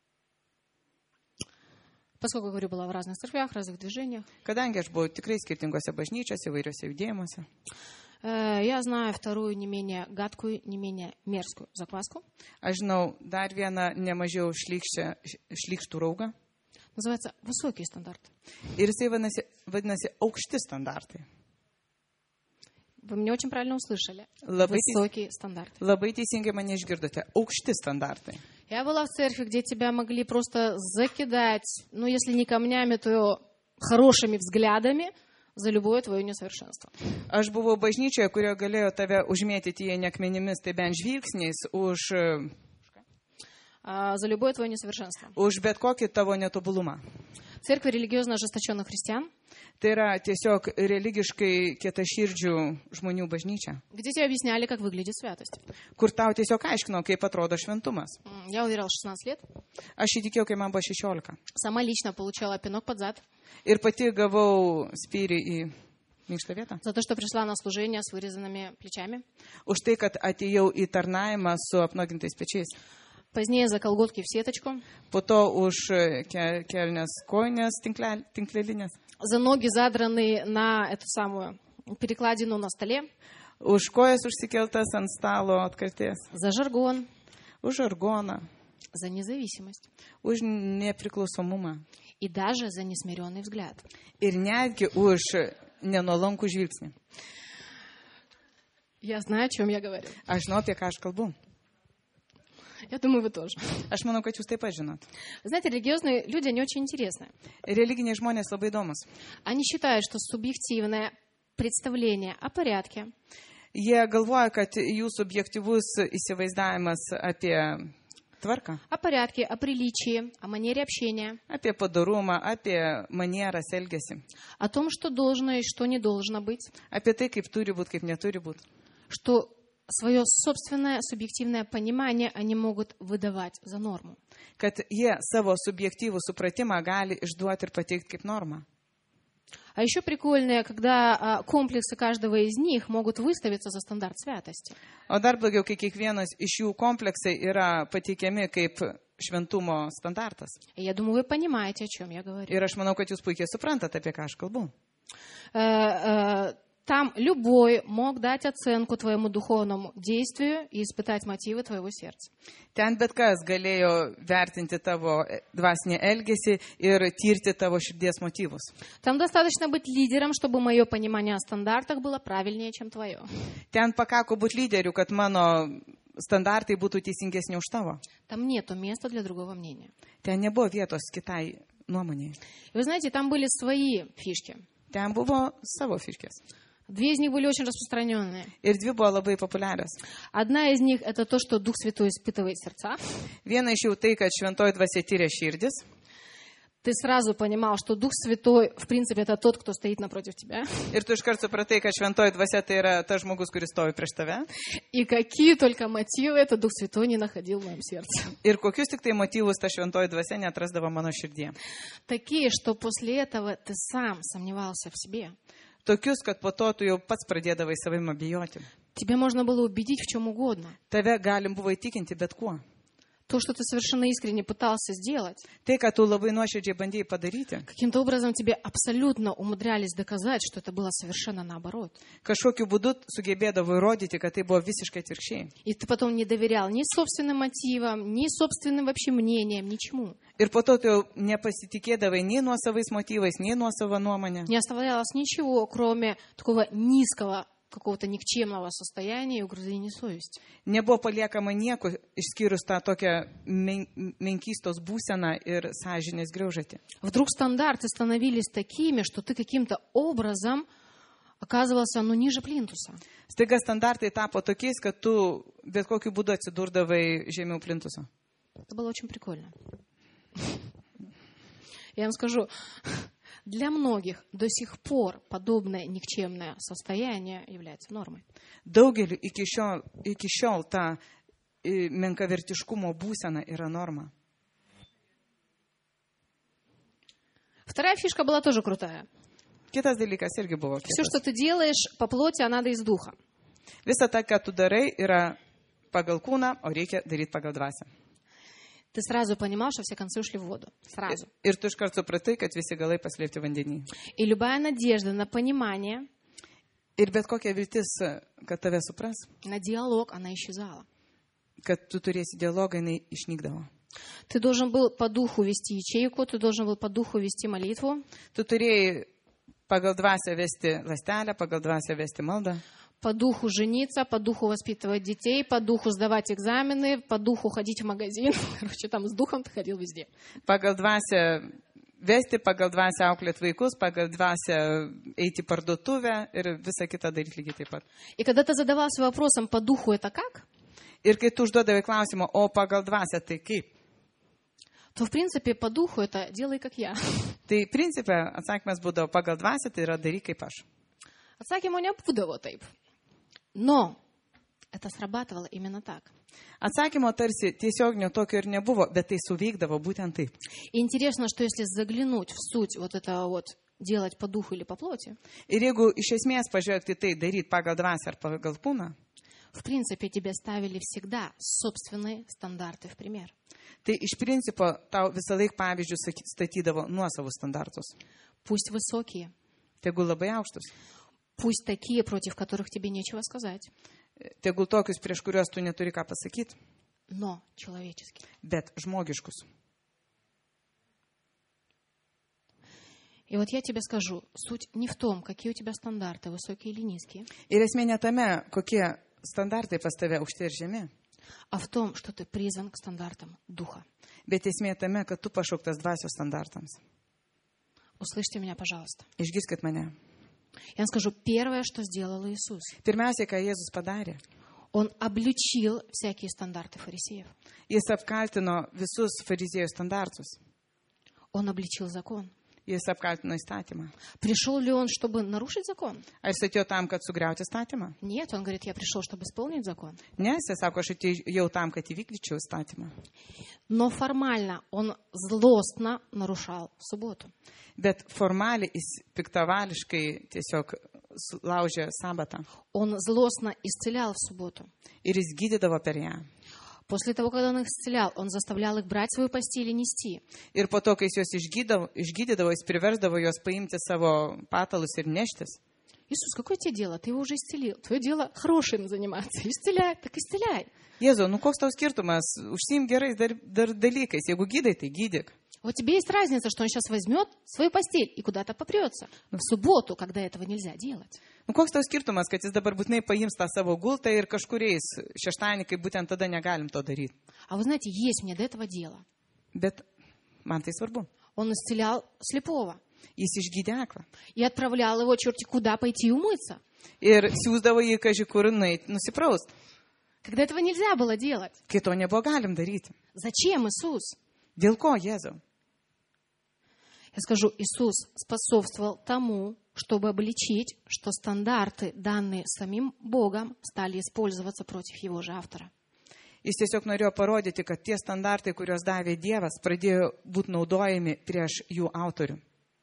S1: Поскольку, говорю, была в разных церквях, разных движениях,
S2: Kadangi aš buvau tikrai skirtingose bažnyčiose, įvairiose judėjimuose,
S1: э, я знаю вторую не менее гадкую, не менее мерзкую закваску.
S2: aš žinau dar vieną nemažiau šlykščią- šlykštų raugą.
S1: Называется высокие стандарты.
S2: Ir jisai vadinasi, vadinasi aukšti standartai.
S1: Вы меня очень правильно услышали.
S2: Labai, teis,
S1: Высокие стандарты.
S2: labai teisingai mane išgirdote. Aukšti standartai.
S1: Я была в церкви, где тебя могли просто закидать, ну, если не камнями, то хорошими взглядами за любое твое несовершенство.
S2: Aš buvau bažnyčioje, kurio galėjo tave užmėtyti jie ne akmenimis, tai bent žvilgsniais už, e,
S1: А, за любое твое несовершенство.
S2: už bet kokį tavo netobulumą.
S1: Церковь религиозно ожесточенных христиан,
S2: Tai yra tiesiog religiškai kietaširdžių žmonių bažnyčia,
S1: где тебе объясняли, как выглядит святость.
S2: kur tau tiesiog aiškino, kaip atrodo šventumas.
S1: М, Я уверял шестнадцать лет.
S2: Aš įtikėjau, kai man buvo šešiolika.
S1: Сама лично получала пинок под зад
S2: Ir pati gavau spyrį į minkštą vietą.
S1: за то, что пришла на служение с вырезанными плечами.
S2: Už tai, kad atėjau į tarnavimą su apnogintais pečiais.
S1: Позднее за колготки в сеточку.
S2: Po to už ke- kelnes kojines tinklel- tinklelinės.
S1: За ноги задранные на эту самую перекладину на столе.
S2: Už kojas užsikeltas ant stalo atkartės.
S1: За жаргон.
S2: Už žargoną.
S1: За независимость.
S2: Už nepriklausomumą.
S1: И даже за несмиренный взгляд.
S2: Ir netgi už nenolankų žvilgsnį.
S1: Я знаю, о чем я говорю.
S2: Aš žinau, apie ką aš kalbu.
S1: Я думаю, вы тоже.
S2: Aš manau, kad jūs taip pat žinot.
S1: Знаете, религиозные люди, они очень интересные.
S2: Religiniai žmonės labai įdomus.
S1: Они считают, что субъективное представление о порядке,
S2: Jie galvoja, kad jų subjektyvus įsivaizdavimas apie tvarką,
S1: о порядке, о приличии, о манере общения,
S2: apie padarumą, apie manieras elgesį,
S1: о том, что должно и что не должно быть,
S2: apie tai, kaip turi būti, kaip neturi būti.
S1: что свое собственное субъективное понимание они могут выдавать за норму.
S2: Kad jie savo subjektyvų supratimą gali išduoti ir pateikti kaip normą.
S1: А еще прикольное, когда а, комплексы каждого из них могут выставиться за стандарт святости.
S2: O dar blogiau, kai kiekvienas iš jų kompleksai yra pateikiami kaip šventumo standartas.
S1: И я думаю, вы понимаете, о чем я говорю.
S2: Ir aš manau, kad jūs puikiai suprantate, apie ką aš kalbu.
S1: Э, э, Там любой мог дать оценку твоему духовному действию и испытать мотивы твоего сердца.
S2: Ten bet kas galėjo vertinti tavo dvasinį elgesį ir tirti tavo širdies motyvus.
S1: Там достаточно быть лидером, чтобы мое понимание о стандартах было правильнее, чем твое.
S2: Ten pakako būti lyderiu, kad mano standartai būtų teisingesni už tavo.
S1: Там нету места для другого мнения.
S2: Ten nebuvo vietos kitai nuomonėjai.
S1: И вы знаете, там были свои фишки.
S2: Ten buvo savo fiškės.
S1: Две из них были очень распространенные.
S2: Ir dvi buvo labai populiarios.
S1: Одна из них — это то, что Дух Святой испытывает сердца.
S2: Viena iš jų tai, kad šventoji dvasia tyria širdis.
S1: Ты сразу понимал, что Дух Святой, в принципе, это тот, кто стоит напротив тебя.
S2: Ir tu iškart supratai, kad šventoji dvasia tai yra tas žmogus, kuris stovi prieš tave.
S1: И какие только мотивы этот Дух Святой не находил в моем сердце.
S2: Ir kokius tik tai motyvus ta šventoji dvasia neatrasdavo mano širdie.
S1: Такие, что после этого ты сам сомневался в себе.
S2: Tokius, kad po to tu jau pats pradėdavai savim abejoti.
S1: Тебя можно было убедить в чем угодно.
S2: Tave galim buvo įtikinti bet kuo.
S1: То, что ты совершенно искренне пытался сделать,
S2: Tai, ką tu labai nuoširdžiai bandėjai padaryti,
S1: каким-то образом тебе абсолютно умудрялись доказать, что это было совершенно наоборот.
S2: kažkokiu būdu sugebėdavo įrodyti, kad tai buvo visiškai atvirkščiai.
S1: И ты потом не доверял ни собственным мотивам, ни собственным вообще мнениям, ничему.
S2: Ir po to tu jau nepasitikėdavai nei nuo savais motyvais, nei nuo savo nuomonę.
S1: Не оставлялось ничего, кроме такого низкого, какого-то никчемного состояния и угрызений совести.
S2: Nebuvo paliekama nieko, išskyrus tą tokią men, menkystos būseną ir sąžinės griaužatį.
S1: Вдруг стандарты становились такими, что ты каким-то образом оказывался, ну, ниже плинтуса.
S2: Staiga standartai tapo tokiais, kad tu bet kokiu būdu atsidurdavai žemiau plintuso.
S1: Это было очень прикольно. Я вам скажу, для многих до сих пор подобное никчемное состояние является нормой.
S2: Daugeliu iki šiol, iki šiol ta e, menkavertiškumo būsena yra norma.
S1: Вторая фишка была тоже крутая.
S2: Kitas dalykas irgi buvo
S1: Все,
S2: kitas.
S1: что ты делаешь по плоти, а надо из духа.
S2: Visa tai, ką tu darai, yra pagal kūną, o reikia daryti pagal dvasią.
S1: Ты сразу понимал, что все концы ушли в воду. Сразу.
S2: Ir tu iškart supratai, kad visi galai paslėpti vandenį.
S1: И любая надежда на понимание,
S2: Ir bet kokia viltis, kad tave supras,
S1: на диалог, она исчезала.
S2: kad tu turėsi dialogą, jinai išnykdavo.
S1: Ты должен был по духу вести ячейку, ты должен был по духу вести молитву,
S2: Tu turėjai pagal dvasią vesti lastelę, pagal dvasią vesti maldą,
S1: по духу жениться, по духу воспитывать детей, по духу сдавать экзамены, по духу ходить в магазин. Короче, там с духом ты ходил везде.
S2: pagal dvasią vesti, pagal dvasią auklėti vaikus, pagal dvasią eiti į parduotuvę ir visą kitą daryti lygiai taip pat.
S1: И когда ты задавался вопросом, по духу это как,
S2: Ir kai tu užduodavai klausimą, o pagal dvasią tai kaip,
S1: то, в принципе, по духу это делай, как я.
S2: Tai principė atsakymas būdavo pagal dvasią, tai yra daryk kaip aš.
S1: Atsakymo nebūdavo taip. Но это срабатывало именно так.
S2: Atsakymo tarsi tiesioginio tokio ir nebuvo, bet tai suveikdavo būtent taip.
S1: И интересно, что если заглянуть в суть вот этого вот делать по духу или по плоти,
S2: Ir jeigu iš esmės pažiūrėti tai daryti pagal dvasią ar pagal kūną,
S1: в принципе, тебе ставили всегда собственные стандарты в пример.
S2: tai iš principo tau visą laiką pavyzdžius statydavo nuosavus standartus.
S1: Пусть высокие,
S2: Tegul labai aukštus.
S1: пусть такие, против которых тебе нечего сказать,
S2: Tegul tokius, prieš kuriuos tu neturi ką pasakyti,
S1: но человеческие.
S2: bet žmogiškus.
S1: И вот я тебе скажу, суть не в том, какие у тебя стандарты, высокие или низкие,
S2: Ir esmė ne tame, kokie standartai pas tave aukšti ir žemi,
S1: а в том, что ты призван к стандартам Духа.
S2: bet esmė tame, kad tu pašauktas dvasios standartams.
S1: Услышьте меня, пожалуйста.
S2: Išgirskit mane.
S1: Я вам скажу, первое, что сделал Иисус,
S2: Pirmiausia, ką Jėzus padarė,
S1: Он обличил всякие стандарты фарисеев.
S2: jis apkaltino visus fariziejų standartus.
S1: Он обличил закон.
S2: Jis apkaltino įstatymą.
S1: Пришел ли Он, чтобы нарушить закон?
S2: Ar jis atėjo tam, kad sugriauti įstatymą?
S1: Нет, Он говорит, я пришел, чтобы исполнить закон.
S2: Ne, jis sako, aš atėjau tam, kad įvykdyčiau įstatymą.
S1: Но формально Он злостно нарушал субботу.
S2: Bet formaliai jis piktavališkai tiesiog laužė sabatą.
S1: Он злостно исцелял в субботу.
S2: Ir jis gydydavo per ją.
S1: После того, когда Он их исцелял, Он заставлял их брать свою постель и нести.
S2: Ir po to, kai jis juos išgydavo, išgydydavo, jis priversdavo juos paimti savo patalus ir neštis.
S1: Иисус, какое тебе дело? Ты его уже исцелил. Твое дело хорошим заниматься. Исцеляй, так исцеляй.
S2: Jėzau, nu koks tau skirtumas? Užsiim gerais dar, dar dalykais. Jeigu gydai, tai gydyk.
S1: Вот тебе есть разница, что Он сейчас возьмет свою постель и куда-то попрется. В субботу, когда этого нельзя делать.
S2: Nu koks tau skirtumas, kad jis dabar būtinai paims tą savo gultą ir kažkuriais šeštadienį, kai būtent tada negalim to daryti.
S1: А вы знаете, есть мне до этого дело.
S2: Bet man tai svarbu.
S1: Он исцелял слепого
S2: Jis išgydė aklą.
S1: и отправлял его черти куда пойти умыться.
S2: Ir siūsdavo jį, kaži kur, nueiti, nusipraust.
S1: Когда этого нельзя было делать.
S2: Kai to nebuvo galim daryti.
S1: Зачем Иисус?
S2: Dėl ko, Jėzau?
S1: Я скажу, Иисус способствовал тому, чтобы обличить, что стандарты, данные самим Богом, стали использоваться против Его же автора.
S2: Jis tiesiog norėjo parodyti, kad tie standartai, kuriuos davė Dievas, pradėjo būti naudojami prieš jų autorių.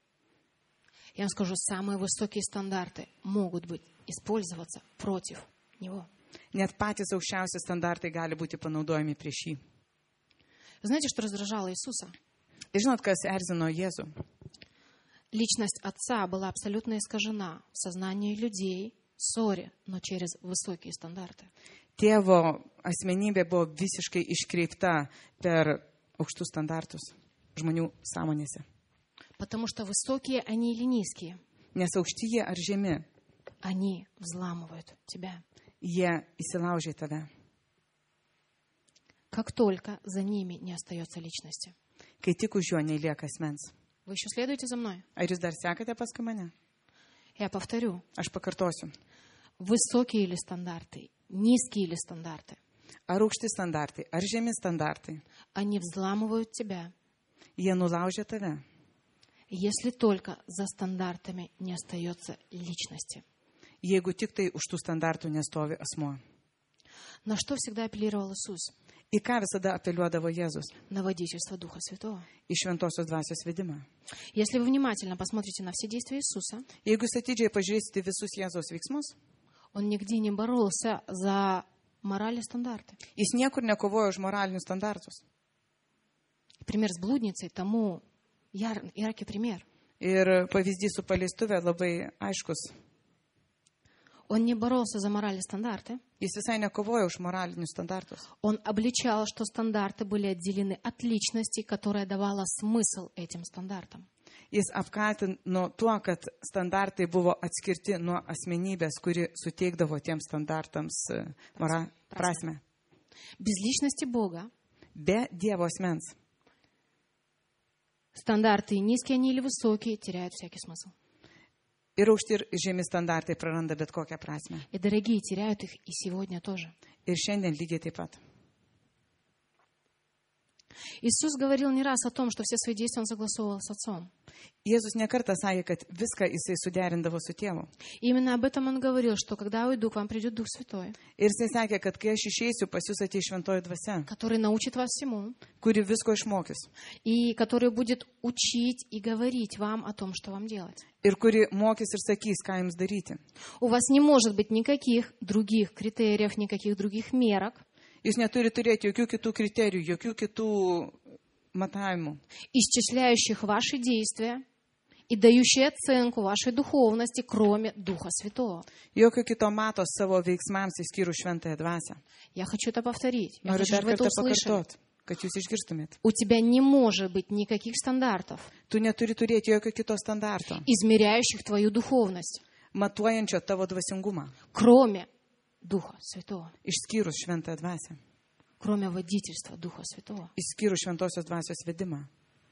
S1: Я вам скажу, самые высокие стандарты могут быть использоваться против Него.
S2: Net patys aukščiausi standartai gali būti panaudojami prieš jį.
S1: Вы знаете, что раздражало Иисуса?
S2: Ir žinot, kas erzino Jėzų?
S1: Личность Отца была абсолютно искажена в сознании людей, ссоре, но через высокие стандарты.
S2: Tėvo asmenybė buvo visiškai iškreipta per aukštus standartus žmonių sąmonėse.
S1: Потому что высокие они или низкие,
S2: Nes aukšti jie ar žemi,
S1: они взламывают тебя.
S2: jie įsilaužė tave.
S1: Как только за ними не остается личности.
S2: Kai tik už jo nelieka asmens.
S1: Вы еще следуете за мной?
S2: Ar jūs dar sekate paskui mane?
S1: Я повторю.
S2: Aš pakartosiu.
S1: Высокие ли стандарты, низкие ли стандарты,
S2: Ar aukšti standartai, ar žemi standartai,
S1: они взламывают тебя,
S2: jie nulaužė tave.
S1: если только за стандартами не остается личности.
S2: Jeigu tik tai už tų standartų nestovi asmuo.
S1: На что всегда апеллировал Иисус?
S2: Į ką visada apeliuodavo Jėzus?
S1: На водительство Духа Святого.
S2: Į šventosios dvasios vedimą.
S1: Если вы внимательно посмотрите на все действия Иисуса,
S2: Jeigu jūs atidžiai pažiūrėsite visus Jėzaus veiksmus,
S1: Он нигде не боролся за мораль и стандарты.
S2: jis niekur nekovojo už moralinius standartus.
S1: Пример с блудницей тому яр, яркий пример.
S2: Ir pavyzdys su paleistuvė labai aiškus.
S1: Он не боролся за мораль и стандарты.
S2: Jis visai nekovojo už moralinius standartus.
S1: Он обличал, что стандарты были отделены от личности, которая давала смысл этим стандартам.
S2: Jis apkaltino tuo, kad standartai buvo atskirti nuo asmenybės, kuri suteikdavo tiems standartams mora, prasme.
S1: Без личности Бога
S2: Be Dievo asmens.
S1: стандарты, низкие они или высокие, теряют всякий смысл.
S2: Ir aukšti ir žemi standartai praranda bet kokią prasme.
S1: И дорогие теряют их и сегодня тоже.
S2: Ir šiandien lygiai taip pat.
S1: Иисус говорил не раз о том, что все свои действия Он согласовывал с Отцом.
S2: Jėzus nekartą sakė, kad viską jisai suderindavo su tėvu.
S1: И именно об этом Он говорил, что когда я уйду, к вам придет Дух Святой,
S2: Ir jisai sakė, kad kai aš išeisiu, pas jūs ateis šventoji dvasia,
S1: который научит вас всему,
S2: kuri visko išmokys.
S1: и который будет учить и говорить вам о том, что вам делать.
S2: Ir kuri mokys ir sakys, ką jums daryti.
S1: У вас не может быть никаких других критериев, никаких других мерок,
S2: Jūs neturite turėti jokių kitų kriterijų, jokių kitų matavimų,
S1: исчисляющих ваши действия и дающие оценку вашей духовности, кроме Духа Святого.
S2: jokio kito mato savo veiksmams įskyrus šventąją dvasią.
S1: Я хочу это повторить. Я
S2: Noriu
S1: хочу,
S2: dar
S1: чтобы вы это
S2: kartą
S1: услышали.
S2: pakartot, kad jūs išgirstumėt.
S1: У тебя не может быть никаких стандартов,
S2: Tu neturi turėti jokio kito standarto,
S1: измеряющих твою духовность,
S2: matuojančio tavo dvasingumą,
S1: кроме Духа Святого,
S2: išskyrus šventąją dvasią,
S1: кроме водительства Духа Святого.
S2: išskyrus šventosios dvasios vedimą.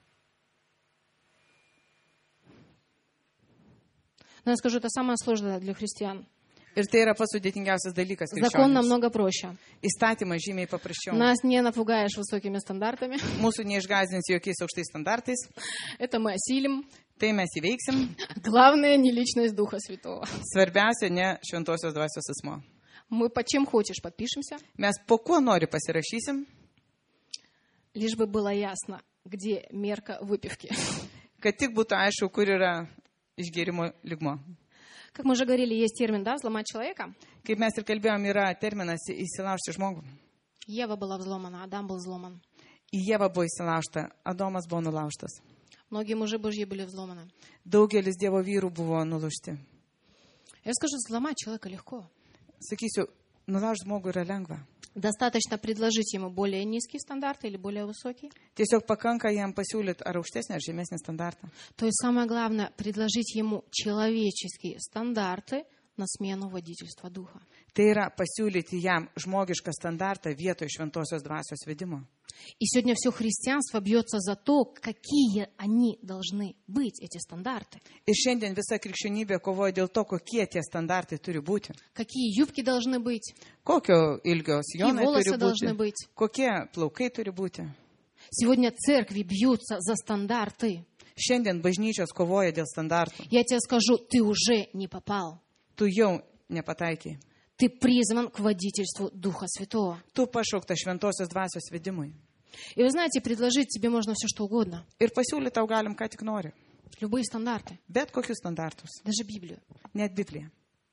S1: Но я скажу, это самое сложное для христиан.
S2: Ir tai yra pats sudėtingiausias dalykas.
S1: Закон
S2: krikščionims.
S1: намного проще.
S2: Įstatymas žymiai paprasčiau.
S1: Нас не напугаешь высокими стандартами.
S2: Mūsų neišgąsdins jokiais aukštais standartais.
S1: Это мы осилим.
S2: Tai mes įveiksim.
S1: Главное не личность Духа Святого.
S2: Svarbiausia ne šventosios dvasios asmo.
S1: Мы по чем хочешь подпишемся,
S2: Mes po kuo nori pasirašysim,
S1: лишь бы было ясно, где мерка выпивки.
S2: kad tik būtų aišku, kur yra išgėrimo lygmo.
S1: Как мы уже говорили, есть термин, да, взломать человека.
S2: Kaip mes ir kalbėjom, yra terminas įsilaužti žmogų.
S1: Ева была взломана, Адам был взломан.
S2: Į Jėvą buvo įsilaužta, Adomas buvo nulaužtas.
S1: Многие мужи Божьи были взломаны.
S2: Daugelis Dievo vyrų buvo nulaužti.
S1: Я скажу, взломать человека легко.
S2: Sakysiu, nulaužti žmogų yra lengva.
S1: Достаточно предложить ему более низкие стандарты или более высокие.
S2: Tiesiog pakanka jam pasiūlyti ar aukštesnį, ar žemesnį standartą.
S1: То есть самое главное, предложить ему человеческие стандарты на смену водительства Духа.
S2: Tai yra pasiūlyti jam žmogišką standartą vietoj šventosios dvasios vedimo.
S1: И сегодня все христианство бьется за то, какие они должны быть, эти стандарты.
S2: Ir šiandien visa krikščionybė kovoja dėl to, kokie tie standartai turi būti.
S1: Какие юбки должны быть,
S2: Kokio ilgio
S1: и
S2: sijonai
S1: волосы
S2: turi
S1: должны
S2: būti.
S1: быть.
S2: Kokie plaukai turi būti.
S1: Сегодня церкви бьются за стандарты.
S2: Šiandien bažnyčios kovoja dėl standartų.
S1: Я тебе скажу, ты уже не попал.
S2: Tu jau nepataikiai.
S1: Ты призван к водительству Духа Святого.
S2: Tu pašaukta šventosios dvasios vedimui.
S1: И вы знаете, предложить тебе можно все, что угодно.
S2: Ir pasiūlyti tau galim, ką tik nori.
S1: Любые стандарты.
S2: Bet kokius standartus.
S1: Даже Библию.
S2: Net Biblija.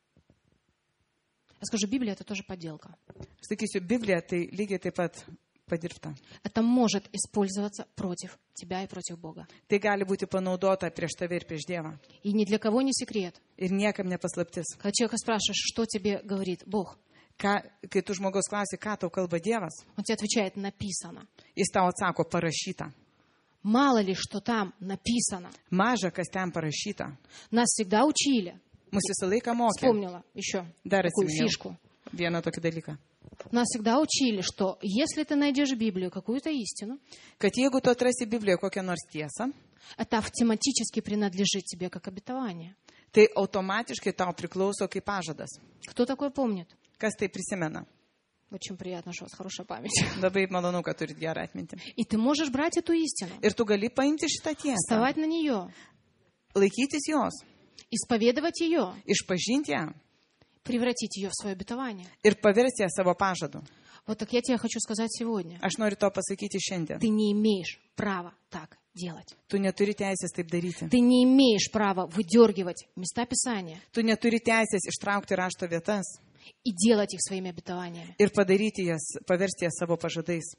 S1: Я скажу, Библия — это тоже подделка.
S2: Sakysiu, Biblija tai lygiai taip pat padirbta.
S1: Это может использоваться против тебя и против Бога.
S2: Tai gali būti panaudota prieš tave ir prieš Dievą.
S1: И ни для кого не секрет.
S2: Ir niekam nepaslaptis.
S1: Когда человека спрашиваешь, что тебе говорит Бог,
S2: Ką, kai tu žmogaus klausi, ką tau kalba Dievas,
S1: он тебе отвечает, написано.
S2: jis tau atsako parašyta.
S1: Мало ли, что там написано.
S2: Maža, kas ten parašyta.
S1: Нас всегда учили.
S2: Mus visą laiką mokė.
S1: Вспомнила еще
S2: Dar
S1: такую
S2: atsiminiau
S1: фишку.
S2: vieną tokį dalyką.
S1: Нас всегда учили, что если ты найдешь в Библии какую-то истину,
S2: Kad jeigu tu atrasi Biblijoje kokią nors tiesą,
S1: это автоматически принадлежит тебе как обетование.
S2: tai automatiškai tau priklauso kaip pažadas.
S1: Кто такое помнит?
S2: Kas tai prisimena?
S1: Очень приятно, что у вас хорошая память.
S2: Labai malonu, kad turit gerą atmintį.
S1: И ты можешь брать эту истину,
S2: Ir tu gali paimti šitą tiesą,
S1: вставать на нее,
S2: laikytis jos,
S1: исповедовать ее,
S2: išpažinti ją
S1: превратить ее в свое обетование.
S2: ir paversti ją savo pažadu.
S1: Вот так я тебе хочу сказать сегодня.
S2: Aš noriu to pasakyti šiandien.
S1: Ты не имеешь права так делать.
S2: Tu neturi teisės taip daryti.
S1: Ты не имеешь права выдергивать места Писания
S2: Tu neturi teisės ištraukti rašto vietas
S1: и делать их своими обетованиями.
S2: ir padaryti jas, paversti jas savo pažadais.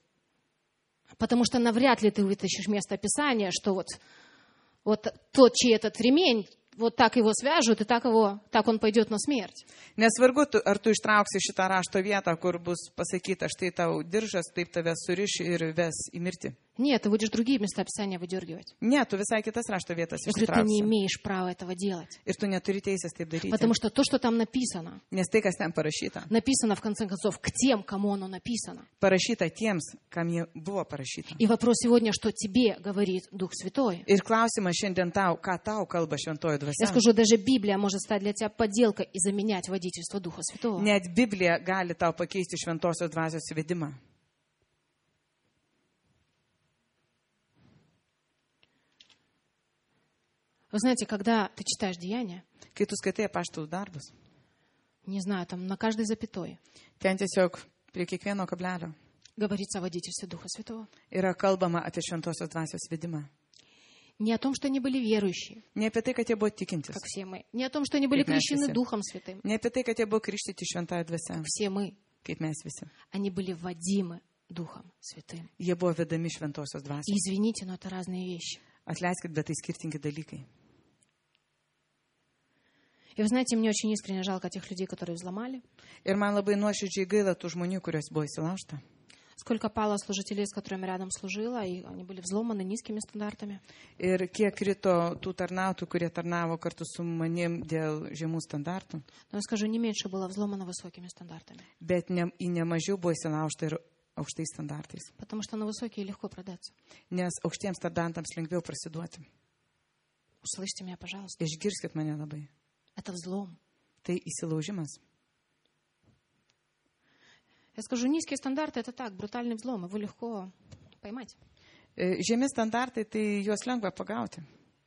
S1: Потому что навряд ли ты вытащишь место Писания, что вот, вот тот, чей этот ремень, вот так его свяжут, и так, его, так он пойдет на смерть.
S2: Nesvarbu, tu, ar tu ištrauksi šitą rašto vietą, kur bus pasakyta, štai tau diržas, taip tave suriš ir ves į mirtį.
S1: Нет, ты будешь другие места Писания выдергивать.
S2: Ne, tu visai kitas rašto vietas
S1: Я говорю, ты не
S2: ištrauksi.
S1: имеешь права этого делать.
S2: Ir tu neturi teisės taip daryti.
S1: Потому что то, что там написано,
S2: Nes tai, kas ten parašyta,
S1: написано, в конце концов, к тем, кому оно написано.
S2: parašyta tiems, kam jie buvo parašyta.
S1: И вопрос сегодня, что тебе говорит Дух Святой.
S2: Ir klausimas šiandien tau, ką tau kalba šventoji
S1: Я
S2: dvasia.
S1: скажу, даже Библия может стать для тебя подделкой и заменять водительство Духа Святого.
S2: Net Biblija gali tau pakeisti šventosios dvasios vedimą.
S1: Вы знаете, когда ты читаешь Деяния,
S2: Kai tu skaitai apaštalų darbus,
S1: не знаю, там на каждой запятой
S2: ten tiesiog prie kiekvieno kablelio
S1: говорится о водительстве Духа Святого.
S2: yra kalbama apie šventosios dvasios vedimą.
S1: Не о том, что они были верующие,
S2: Ne apie tai, kad jie buvo tikintis.
S1: как все мы. Не о том, что они были
S2: Как mes
S1: крещены
S2: visi.
S1: Духом Святым,
S2: Ne apie tai, kad jie buvo krikštyti šventąją dvasią,
S1: все мы.
S2: kaip mes visi.
S1: Они были водимы Духом Святым.
S2: Jie buvo vedami šventosios
S1: И
S2: dvasios.
S1: извините, но это разные вещи.
S2: Atleiskit, bet tai skirtingi dalykai.
S1: И вы знаете, мне очень искренне жалко тех людей, которые взломали.
S2: Ir man labai nuoširdžiai gaila tų žmonių, kurios buvo įsilaužta.
S1: Сколько пало служителей, с которыми рядом служила, и они были взломаны низкими стандартами.
S2: Ir kiek krito tų tarnautų, kurie tarnavo kartu su manim dėl žemų standartų.
S1: Но я скажу, не меньше было взломано высокими стандартами.
S2: Bet ne, į nemažiau buvo įsilaužta ir aukštais standartais.
S1: Потому что на высокие легко продаться.
S2: Nes aukštiems standartams lengviau prasiduoti.
S1: Услышьте меня, пожалуйста.
S2: Išgirskit mane labai.
S1: Это взлом.
S2: Tai įsilaužimas.
S1: Я скажу, низкие стандарты — это так, брутальный взлом, его легко поймать.
S2: E, Žemi standartai, tai juos lengva pagauti.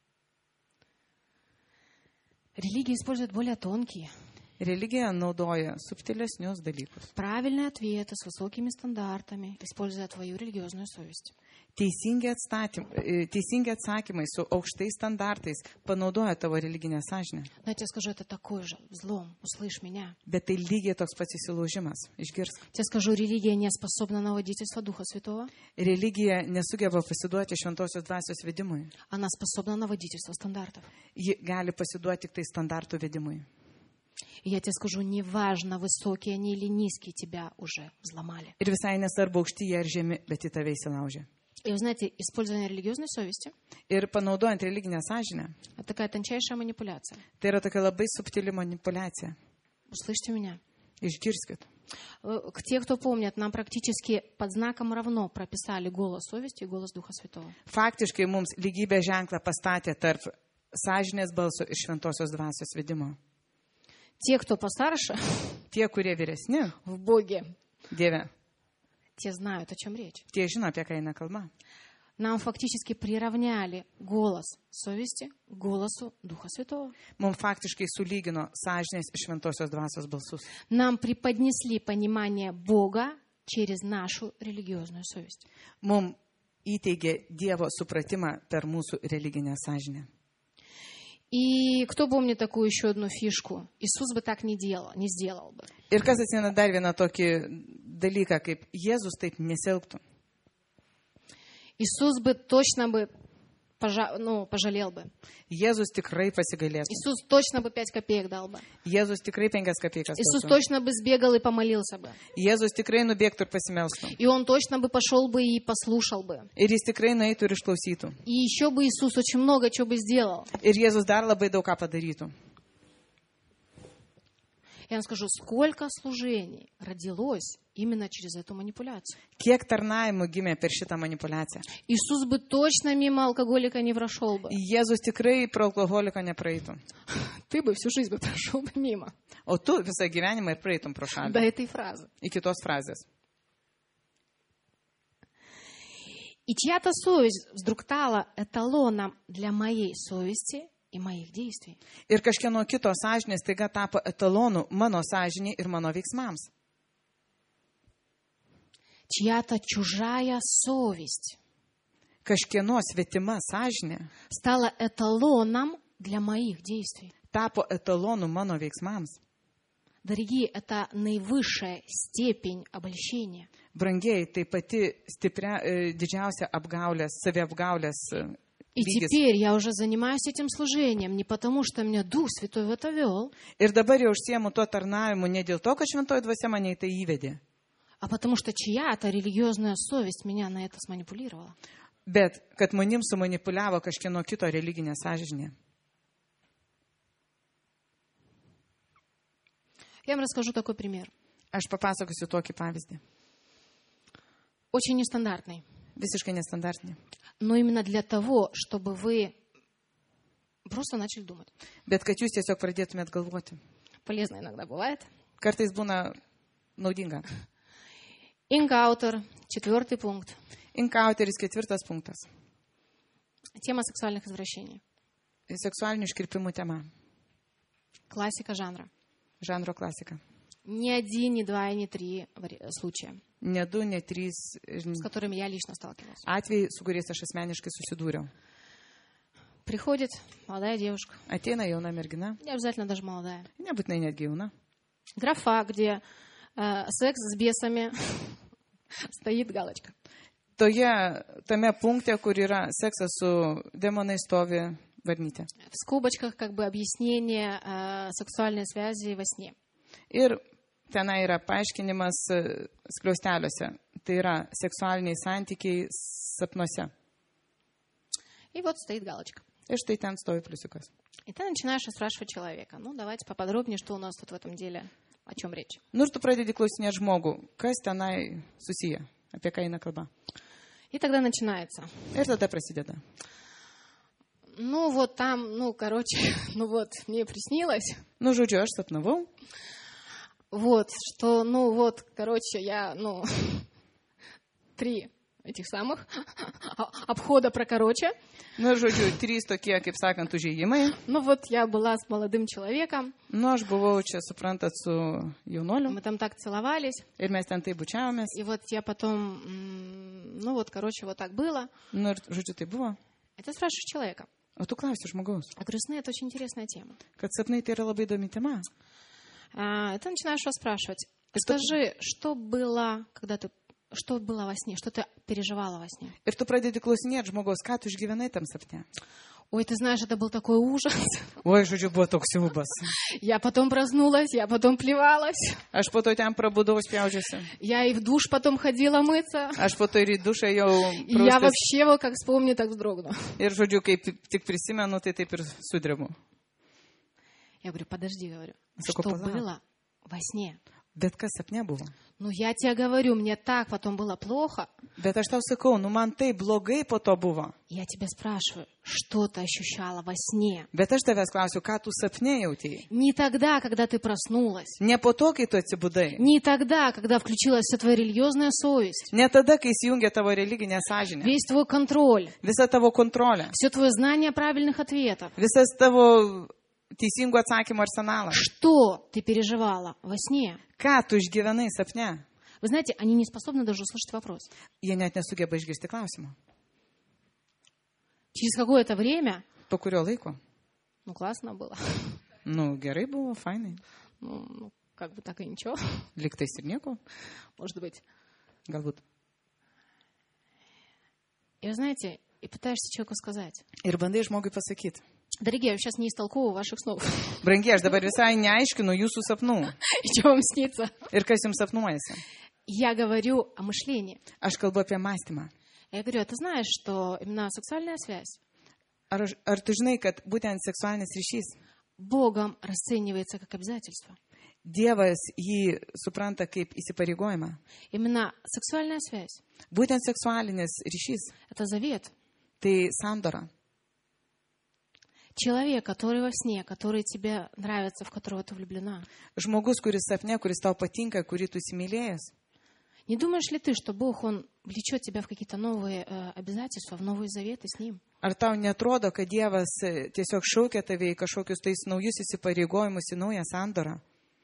S1: Религия использует более тонкие,
S2: Religija naudoja subtilesnius dalykus.
S1: правильные ответы с высокими стандартами, используя твою религиозную совесть.
S2: Teisingi, atstatym, e, teisingi atsakymai su aukštais standartais panaudoja tavo religinę sąžinę.
S1: Но я тебе скажу, это такой же взлом. Услышь меня.
S2: Bet tai lygiai toks pats įsilaužimas. Išgirsk.
S1: Я скажу, религия не способна на водительство Духа Святого.
S2: Religija nesugeba pasiduoti šventosios dvasios vedimui.
S1: Она способна на водительство стандартов.
S2: Ji gali pasiduoti tik tai standartų vedimui.
S1: И я тебе скажу, неважно, высокие они или низкие, тебя уже взломали.
S2: Ir visai nesvarbu aukšti jie ar žemi, bet į tave įsilaužė.
S1: И вы знаете, использование религиозной совести
S2: Ir panaudojant religinę sąžinę,
S1: — это такая тончайшая манипуляция.
S2: tai yra tokia labai subtili manipulacija.
S1: Услышьте меня.
S2: Išgirskit.
S1: Э, К те, кто помнит, нам практически под знаком равно прописали голос совести и голос Духа Святого.
S2: Faktiškai mums lygybę ženklą pastatė tarp sąžinės balso ir šventosios dvasios vedimo.
S1: Те, кто постарше
S2: Tie, kurie vyresni,
S1: в Боге,
S2: Dieve,
S1: те знают, о чем речь.
S2: tie žino, apie ką eina kalba.
S1: Нам фактически приравняли голос совести к голосу Духа Святого.
S2: Mums faktiškai sulygino sąžinės ir šventosios dvasios balsus.
S1: Нам преподнесли понимание Бога через нашу религиозную совесть.
S2: Mums įteigė Dievo supratimą per mūsų religinę sąžinę.
S1: И кто помнит такую еще одну фишку? Иисус бы так не делал, не сделал бы.
S2: Ir kas atsimena dar vieną tokį dalyką, kaip Jėzus taip nesielgtų.
S1: Иисус бы точно бы пожа- ну, пожалел бы.
S2: Jėzus tikrai pasigailėtų.
S1: Иисус точно бы пять копеек дал бы.
S2: Jėzus tikrai penkias kapeikas.
S1: Иисус
S2: duotų.
S1: точно бы сбегал и помолился бы.
S2: Jėzus tikrai nubėgtų ir pasimelstų.
S1: И он точно бы пошел бы и послушал бы.
S2: Ir jis tikrai nueitų ir išklausytų.
S1: И еще бы Иисус очень много чего бы сделал.
S2: Ir Jėzus dar labai daug ką padarytų.
S1: Я вам скажу, сколько служений родилось именно через эту манипуляцию.
S2: Kiek tarnavimų gimė per šitą manipulaciją.
S1: Иисус бы точно мимо алкоголика не прошел бы.
S2: Jėzus tikrai pro alkoholiką nepraeitų.
S1: Ты бы всю жизнь бы прошел бы мимо.
S2: O tu visą gyvenimą ir praeitum pro
S1: До
S2: šalį.
S1: этой фразы.
S2: Iki tos frazės.
S1: И чья-то совесть вдруг стала эталоном для моей совести и моих действий.
S2: Ir kažkieno kito sąžinės taiga tapo etalonu mano sąžinė ir mano veiksmams.
S1: Чья-то чужая совесть
S2: Kažkieno svetima sąžinė
S1: стала эталоном для моих действий.
S2: tapo etalonu mano veiksmams.
S1: Дорогие, это наивысшая степень обольщения.
S2: Brangieji, tai pati stipria, e, didžiausia apgaulės, saviapgaulės e,
S1: И
S2: lygis.
S1: теперь я уже занимаюсь этим служением не потому, что меня Дух Святой в это вел,
S2: Ir dabar jau užsiemu tuo tarnavimu ne dėl to, kad šventoji dvasia mane į tai įvedė,
S1: а потому что чья-то религиозная совесть меня на это сманипулировала.
S2: bet kad manim sumanipuliavo kažkieno kito religinė sąžinė.
S1: Я вам расскажу такой пример.
S2: Aš papasakosiu tokį pavyzdį.
S1: Очень нестандартный.
S2: Visiškai nestandartinį.
S1: Но именно для того, чтобы вы просто начали думать.
S2: Bet kad jūs tiesiog pradėtumėt galvoti.
S1: Полезно иногда бывает.
S2: Kartais būna naudinga.
S1: Инкаутер, четвертый пункт.
S2: Inkauteris ketvirtas punktas.
S1: Тема сексуальных извращений.
S2: seksualinių iškirpimų tema.
S1: Классика жанра.
S2: Žanro klasika.
S1: Ни один, ни два, ни три вари- случая,
S2: Ne du, ne trys
S1: с которыми я лично сталкивалась.
S2: atvejai, su kuriais aš asmeniškai susidūriau.
S1: Приходит молодая девушка,
S2: Ateina jauna mergina,
S1: не обязательно даже молодая,
S2: nebūtinai netgi jauna.
S1: графа, где э, секс с бесами, стоит галочка.
S2: Toje, tame punkte, kur yra seksas su demonai, stovi varnytė.
S1: В скобочках как бы объяснение э, сексуальной связи во сне.
S2: Ir tenai yra paaiškinimas e, skliausteliuose. Tai yra seksualiniai santykiai sapnuose.
S1: И вот стоит галочка.
S2: Ir štai ten stovi pliusiukas.
S1: И ты начинаешь спрашивать человека. Ну, давайте поподробнее, что у нас тут в этом деле, о чем речь.
S2: Nu ir tu pradedi klausinėti žmogų, kas tenai susiję, apie ką eina kalba.
S1: И тогда начинается.
S2: Ir tada prasideda.
S1: Ну, вот там, ну, короче, ну вот, мне приснилось,
S2: Nu, žodžiu, aš sapnavau,
S1: вот, что, ну, вот, короче, я, ну, три этих самых обхода прокороче.
S2: nu, žodžiu, trys tokie, kaip sakant, užėjimai.
S1: Ну, вот я была с молодым человеком,
S2: Nu, aš buvau čia, suprantat, su jaunoliu
S1: мы там так целовались,
S2: ir mes ten tai bučiavomės.
S1: и вот я потом, м, ну, вот, короче, вот так было.
S2: Nu, ir, žodžiu, tai buvo.
S1: Это спрашиваешь человека.
S2: O tu klausi žmogaus,
S1: А говорю, сны — это очень интересная тема.
S2: kad sapnai tai yra labai įdomi tema.
S1: А, ты начинаешь его спрашивать. Скажи, что было, когда ты, что было во сне, что ты переживала во сне?
S2: Ir tu pradedi klausinėti žmogaus, ką tu išgyvenai tam sapne.
S1: Ой, ты знаешь, это был такой ужас.
S2: Oi, žodžiu, buvo toks siaubas.
S1: Я потом проснулась, я потом плевалась.
S2: Aš po to ten prabudau spjaudžiuosi.
S1: Я и в душ потом ходила мыться.
S2: Aš po to ir į dušą jau
S1: И я
S2: praustis.
S1: вообще, вот как вспомню, так вздрогну.
S2: Ir, žodžiu, kaip tik prisimenu, tai taip ir sudrėmu.
S1: Я говорю, подожди, говорю,
S2: Sakau,
S1: что
S2: palauk.
S1: было во сне?
S2: Bet kas sapne buvo?
S1: Ну, я тебе говорю, мне так потом было плохо.
S2: Bet aš tau sakau, nu man tai blogai po to buvo.
S1: Я тебя спрашиваю, что ты ощущала во сне?
S2: Bet aš tavęs klausiu, ką tu sapne jautėjai.
S1: Не тогда, когда ты проснулась.
S2: Ne po to, kai tu atsibudai.
S1: Не тогда, когда включилась вся твоя религиозная совесть.
S2: Ne tada, kai įsijungia tavo religinė sąžinė.
S1: Весь твой контроль.
S2: Visa tavo kontrolė.
S1: Все твое знание правильных ответов.
S2: Visas tavo teisingų atsakymų arsenalas.
S1: Что ты переживала во сне?
S2: Ką tu išgyvenai sapne?
S1: Вы знаете, они не способны даже услышать вопрос.
S2: Jie net nesugeba išgirsti klausimą.
S1: Через какое-то время,
S2: Po kurio laiko?
S1: ну, классно было.
S2: Nu, gerai buvo, fainai.
S1: Ну, ну, как бы так и ничего,
S2: Liktais ir nieko.
S1: может быть.
S2: Galbūt.
S1: И вы знаете, и пытаешься человеку сказать.
S2: Ir bandai žmogui pasakyti.
S1: Дорогие, я сейчас не истолковываю ваших снов.
S2: Brangiai, aš dabar visai neaiškinu jūsų sapnų.
S1: И что вам снится?
S2: Ir kas jums sapnuojasi.
S1: Я говорю о мышлении.
S2: Aš kalbu apie mąstymą.
S1: Я говорю, а ты знаешь, что именно сексуальная связь
S2: Ar, aš- ar tu žinai, kad būtent seksualinis ryšys,
S1: Богом расценивается как обязательство?
S2: Dievas jį supranta kaip įsipareigojimą.
S1: Именно сексуальная связь
S2: Būtent seksualinis ryšys,
S1: — это завет.
S2: tai sandora.
S1: Человек, который во сне, который тебе нравится, в которого ты влюблена.
S2: Žmogus, kuris sapne, kuris tau patinka, kurį tu įsimylėjęs.
S1: Не думаешь ли ты, что Бог, Он влечет тебя в какие-то новые э, обязательства, в новые заветы с Ним?
S2: Ar tau netrodo, kad Dievas e, tiesiog šaukia tave į kažkokius tais naujus įsipareigojimus, į naują sandorą?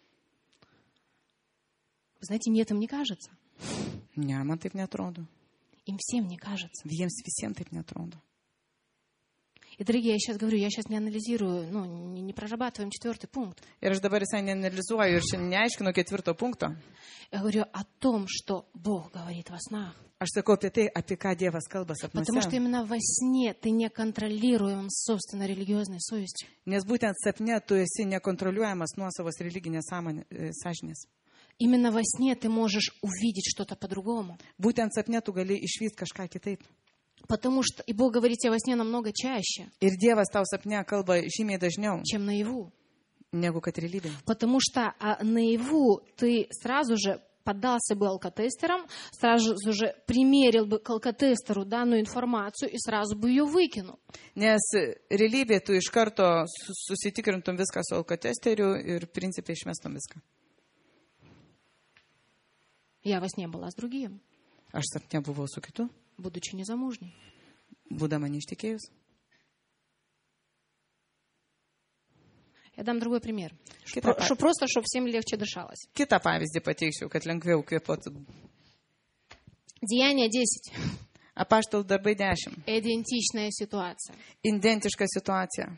S1: Вы знаете, мне это не кажется.
S2: Ne, man taip netrodo.
S1: Им всем не кажется.
S2: Jiems visiems taip netrodo.
S1: И, дорогие, я сейчас говорю, я сейчас не анализирую, ну, не, не прорабатываем четвертый пункт.
S2: Ir aš dabar visai neanalizuoju ir šiandien neaiškinu ketvirto punkto.
S1: Я говорю о том, что Бог говорит во снах.
S2: Aš sakau apie tai, apie ką Dievas kalba
S1: Потому что
S2: sapnuose.
S1: именно во сне ты не контролируем собственно религиозной совестью.
S2: Nes būtent sapne tu esi nekontroliuojamas nuosavos religinės sąmonė- e, sąžinės.
S1: Именно во сне ты можешь увидеть что-то по-другому.
S2: Būtent sapne tu gali išvysti kažką kitaip.
S1: Потому что и Бог говорит тебе во сне намного чаще,
S2: Ir Dievas tau sapne kalba žymiai dažniau,
S1: чем наяву.
S2: negu kad realybė.
S1: Потому что а, наяву ты сразу же поддался бы алкотестерам, сразу же примерил бы к алкотестеру данную информацию и сразу бы ее выкинул.
S2: Nes realybė tu iš karto su- susitikrintum viską su alkotesteriu ir principai išmestum viską.
S1: Я во сне была с другим,
S2: Aš sapne buvau su kitu,
S1: будучи незамужней.
S2: būdama neištikėjus.
S1: Я дам другой пример.
S2: Kita,
S1: Что просто, чтобы всем легче дышалось.
S2: kitą pavyzdį pateiksiu, kad lengviau kvėpuotų.
S1: Деяние десять.
S2: Apaštalų darbai dešimt.
S1: Идентичная ситуация.
S2: Identiška situacija.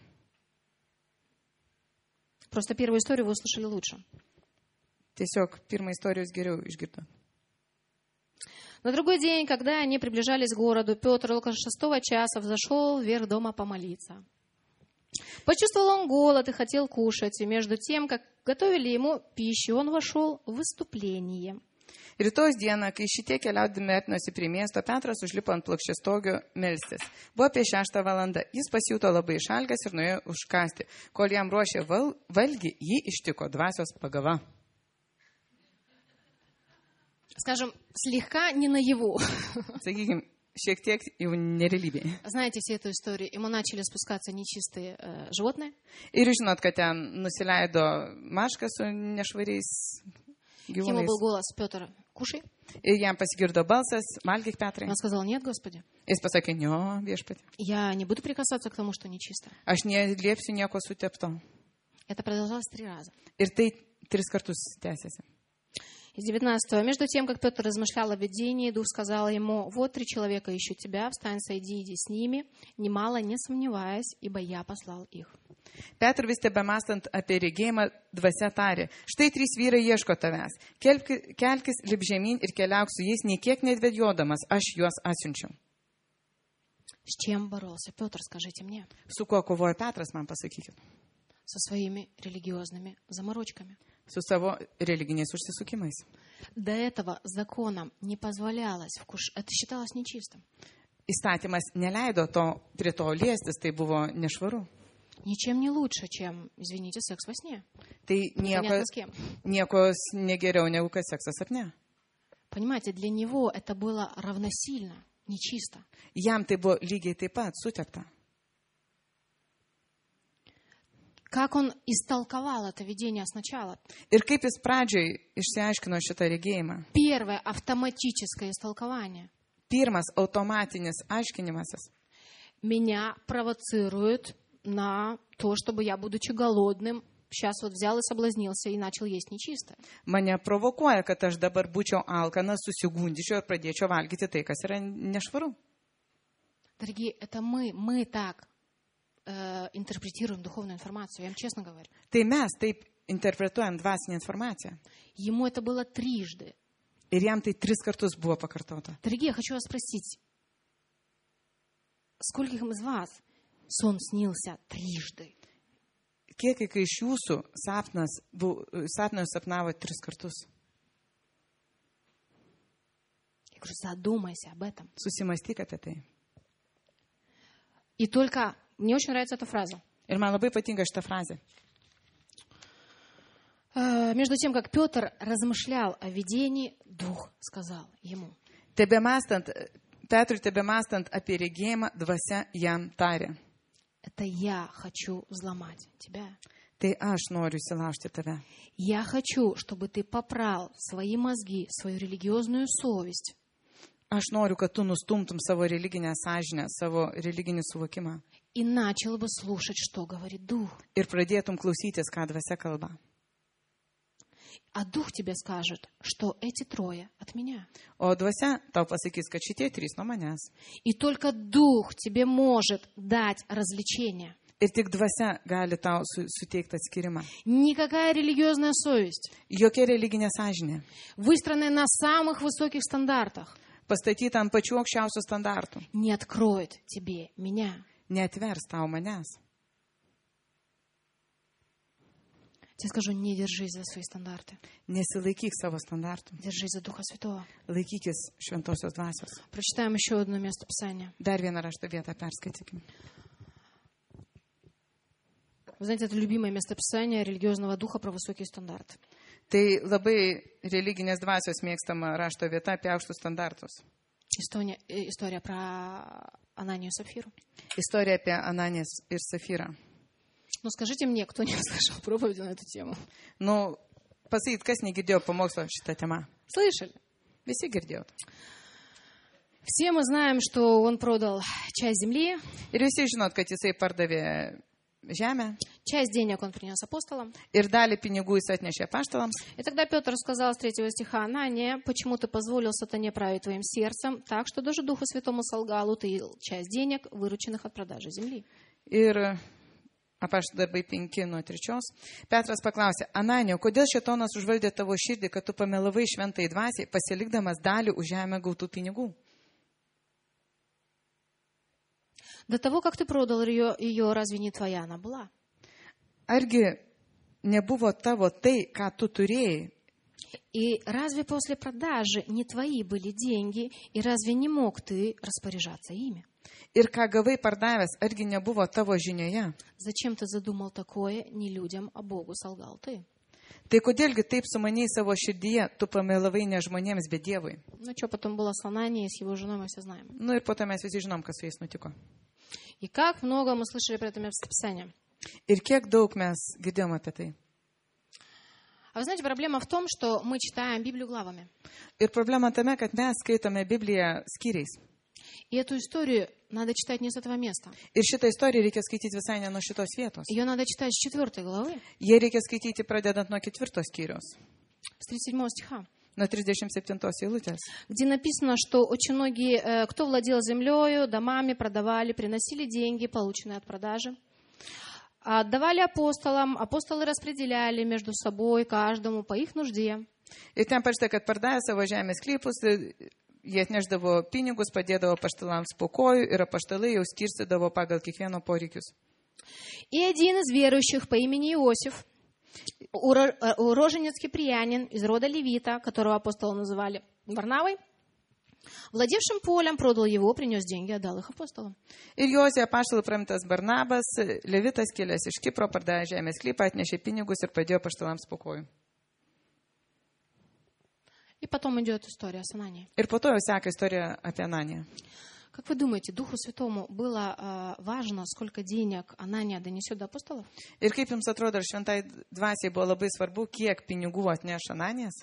S1: Просто первую историю вы услышали лучше.
S2: Tiesiog pirmą istorijos geriau išgirdo.
S1: На другой день, когда они приближались к городу, Петр около шестого часа взошел вверх дома помолиться. Почувствовал он голод и хотел кушать, и между тем, как готовили ему пищу, он вошел в выступление.
S2: Rytojus dieną, kai šitie keliaudami artinosi prie miesto, Petras užlipo ant plokščiastogio melstis. Buvo apie šeštą valandą. Jis pasijuto labai išalkęs ir nuėjo užkasti. Kol jam ruošė val, valgį, jį ištiko dvasios pagava.
S1: Скажем, слегка не наяву.
S2: Sakykime, šiek tiek jau nerealybėje.
S1: Знаете все эту историю? Ему начали спускаться нечистые э, животные.
S2: Ir žinot, kad ten nusileido maška su nešvariais
S1: Ему
S2: gyvūnais.
S1: был голос: Петр, кушай.
S2: Ir jam pasigirdo balsas, valgyk Petrai.
S1: Он сказал: нет, Господи,
S2: Jis pasakė, ne, viešpatį.
S1: я не буду прикасаться к тому, что нечисто.
S2: Aš neliepsiu nieko sutepto.
S1: Это продолжалось три раза.
S2: Ir tai tris kartus tęsiasi.
S1: Из девятнадцатого. Между тем, как Петр размышлял о видении, Дух сказал ему: вот три человека ищут тебя, встань, сойди, иди с ними, немало не сомневаясь, ибо я послал их.
S2: Petr vis tebemąstant apie regėjimą, dvasia tarė, štai trys vyrai ieško tavęs. Kelki, kelkis lip žemyn ir keliauk su jais, niekiek nedvedjodamas, aš juos atsiunčiau.
S1: С чем боролся Петр, скажите мне?
S2: Su kuo kovoja Petras, man pasakykit.
S1: Со своими религиозными заморочками.
S2: Su savo religiniais užsisukimais.
S1: До этого законом не позволялось вкуш... Это считалось нечистым.
S2: Įstatymas neleido to, prie to liestis, tai buvo nešvaru.
S1: Ничем не лучше, чем, извините, секс во сне.
S2: Tai
S1: Непонятно
S2: nieko,
S1: с кем.
S2: nieko negeriau negu kad seksas sapne.
S1: Понимаете, для него это было равносильно, нечисто.
S2: Jam tai buvo lygiai taip pat sutepta.
S1: Как он истолковал это видение сначала?
S2: Ir kaip jis pradžioj išsiaiškino šitą regėjimą.
S1: Первое автоматическое истолкование.
S2: Pirmas automatinis aiškinimasis.
S1: Меня провоцирует на то, чтобы я, будучи голодным, сейчас вот взял и соблазнился и начал есть нечистое.
S2: Mane provokuoja, kad aš dabar būčiau alkanas, susigundyčiau ir pradėčiau valgyti tai, kas yra nešvaru.
S1: Дорогие, это мы, мы так э, интерпретируем духовную информацию, я вам честно говорю.
S2: Tai mes taip interpretuojam dvasinę informaciją.
S1: Ему это было трижды.
S2: Ir jam tai tris kartus buvo pakartota.
S1: Дорогие, я хочу вас спросить, скольким из вас сон снился трижды?
S2: Kiek kai iš jūsų sapnas, buvo, sapną sapnavo tris kartus?
S1: Я говорю, задумайся об этом.
S2: Susimastyk apie tai.
S1: И только, мне очень нравится эта фраза.
S2: Ir man labai patinka šita frazė.
S1: Э, Между тем, как Петр размышлял о видении, Дух сказал ему.
S2: Tebemąstant, Petrui tebemąstant apie regėjimą, dvasia jam tarė.
S1: Это я хочу взломать тебя.
S2: Tai aš noriu įsilaužti tave.
S1: Я хочу, чтобы ты попрал свои мозги, свою религиозную совесть.
S2: Aš noriu, kad tu nustumtum savo religinę sąžinę, savo religinį suvokimą.
S1: И начал бы слушать, что говорит Дух.
S2: Ir pradėtum klausytis, ką dvasia kalba.
S1: А Дух тебе скажет, что эти трое от меня.
S2: O dvasia tau pasakys, kad šitie trys nuo manęs.
S1: И только Дух тебе может дать развлечение.
S2: Ir tik dvasia gali tau su, suteikti atskirimą.
S1: Никакая религиозная совесть,
S2: Jokia religinė sąžinė.
S1: выстроенная на самых высоких стандартах,
S2: Pastatyta ant pačių aukščiausių standartų.
S1: не откроет тебе меня.
S2: Neatvers tau manęs.
S1: Я скажу, не держись за свои стандарты.
S2: Nesilaikyk savo standartų.
S1: Держись за Духа Святого.
S2: Laikykis šventosios dvasios.
S1: Прочитаем еще одно место Писания.
S2: Dar vieną rašto vietą perskaitykim.
S1: Вы знаете, это любимое место Писания религиозного духа про высокие стандарты.
S2: Tai labai religinės dvasios mėgstama rašto vieta apie aukštus standartus.
S1: История, э, история про Ананию и Сапфиру.
S2: Istorija apie Ananės ir Safyrą.
S1: Ну, скажите мне, кто не слышал проповеди на эту тему?
S2: Nu, pasakyti, kas negirdėjo pamokslo šitą temą.
S1: Слышали?
S2: Visi girdėjot.
S1: Все мы знаем, что он продал часть земли,
S2: Ir visi žinot, kad jisai pardavė žemę
S1: Часть денег он принес апостолам.
S2: ir dalį pinigų jis atnešė apaštalams.
S1: И тогда Петр сказал с третьего стиха: «Анания, почему ты позволил сатане править твоим сердцем, так что даже Духу Святому солгал, утаил часть денег, вырученных от продажи земли?»
S2: Ir apaštalų darbai penki nuo trečios. Petras paklausė: Ananija, kodėl šėtonas užvaldė tavo širdį, kad tu pamelavai šventai dvasiai, pasilikdamas dalį už žemę gautų pinigų?
S1: До того, как ты продал ее, ее, разве не твоя она была?
S2: Argi nebuvo tavo tai, ką tu turėjai?
S1: И разве после продажи не твои были деньги, и разве не мог ты распоряжаться ими?
S2: Ir ką gavai pardavęs, argi nebuvo tavo žinioje?
S1: Зачем ты задумал такое не людям, а Богу солгал ты?
S2: Tai kodėlgi taip sumaniai savo širdyje, tu pamelavai ne žmonėms, bet Dievui?
S1: Ну, что потом было с Ананией, с его женой, мы все знаем.
S2: Nu ir po to mes visi žinom, kas su jais nutiko.
S1: И как много мы слышали про это место Писания.
S2: Ir kiek daug mes girdėjom apie tai.
S1: А вы знаете, проблема в том, что мы читаем Библию главами.
S2: Ir problema tame, kad mes skaitome Bibliją skyriais.
S1: И эту историю надо читать не с этого места.
S2: Ir šitą istoriją reikia skaityti visai ne nuo šitos vietos.
S1: Ее надо читать с четвертой главы,
S2: Jie reikia skaityti pradedant nuo ketvirtos skyrios,
S1: с тридцать седьмого стиха,
S2: nuo trisdešimt septintos eilutės,
S1: где написано, что очень многие, э, кто владел землею, домами, продавали, приносили деньги, полученные от продажи, отдавали апостолам, апостолы распределяли между собой каждому по их нужде.
S2: Ir ten parašyta, kad pardavė savo žemės sklypus, jie atneždavo pinigus, padėdavo apaštalams po kojų ir apaštalai jau skirstydavo pagal kiekvieno poreikius.
S1: И один из верующих по имени Иосиф, уро- э, уроженец киприянин из рода Левита, которого апостолы называли Варнавой, владевшим полем, продал его, принес деньги, отдал их апостолам.
S2: Ir Jozė apaštalų praimtas Barnabas, Levitas kilęs iš Kipro, pardavė žemės sklypą, atnešė pinigus ir padėjo apaštalams po kojų.
S1: И потом идет история с Ананией.
S2: Ir po to jau seka istorija apie Ananiją.
S1: Как вы думаете, Духу Святому было э, важно, сколько денег Анания донесет до апостолов?
S2: Ir kaip jums atrodo, ar šventai dvasiai buvo labai svarbu, kiek pinigų atneš Ananijas?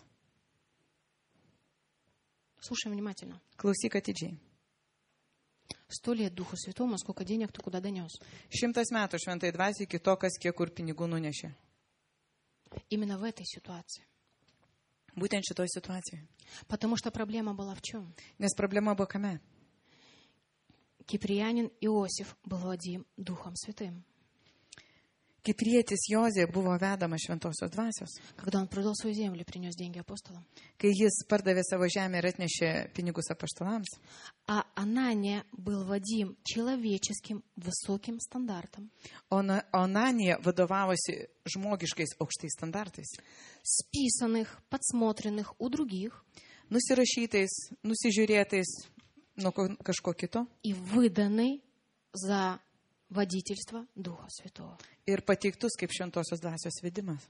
S1: Слушаем внимательно.
S2: Klausyk atidžiai.
S1: Сто лет Духу Святому, сколько денег ты куда донес?
S2: Šimtas metų šventai dvasiai iki to, kas kiek kur pinigų nunešė.
S1: Именно в этой ситуации.
S2: Būtent šitoj situacijai.
S1: Потому что проблема была в чем?
S2: Nes problema buvo kame?
S1: Киприянин Иосиф был водим Духом Святым.
S2: Kiprietis Jozė buvo vedamas šventosios dvasios.
S1: Когда он продал свою землю и принес деньги апостолам.
S2: Kai jis pardavė savo žemę ir atnešė pinigus apaštalams.
S1: А Анания был водим человеческим высоким стандартом.
S2: O Na- o Ananija vadovavosi žmogiškais aukštais standartais.
S1: Списанных, подсмотренных у других
S2: Nusirašytais, nusižiūrėtais nuo ko- kažko kito.
S1: и выданный за водительство Духа Святого.
S2: Ir pateiktus kaip šventosios dvasios vedimas.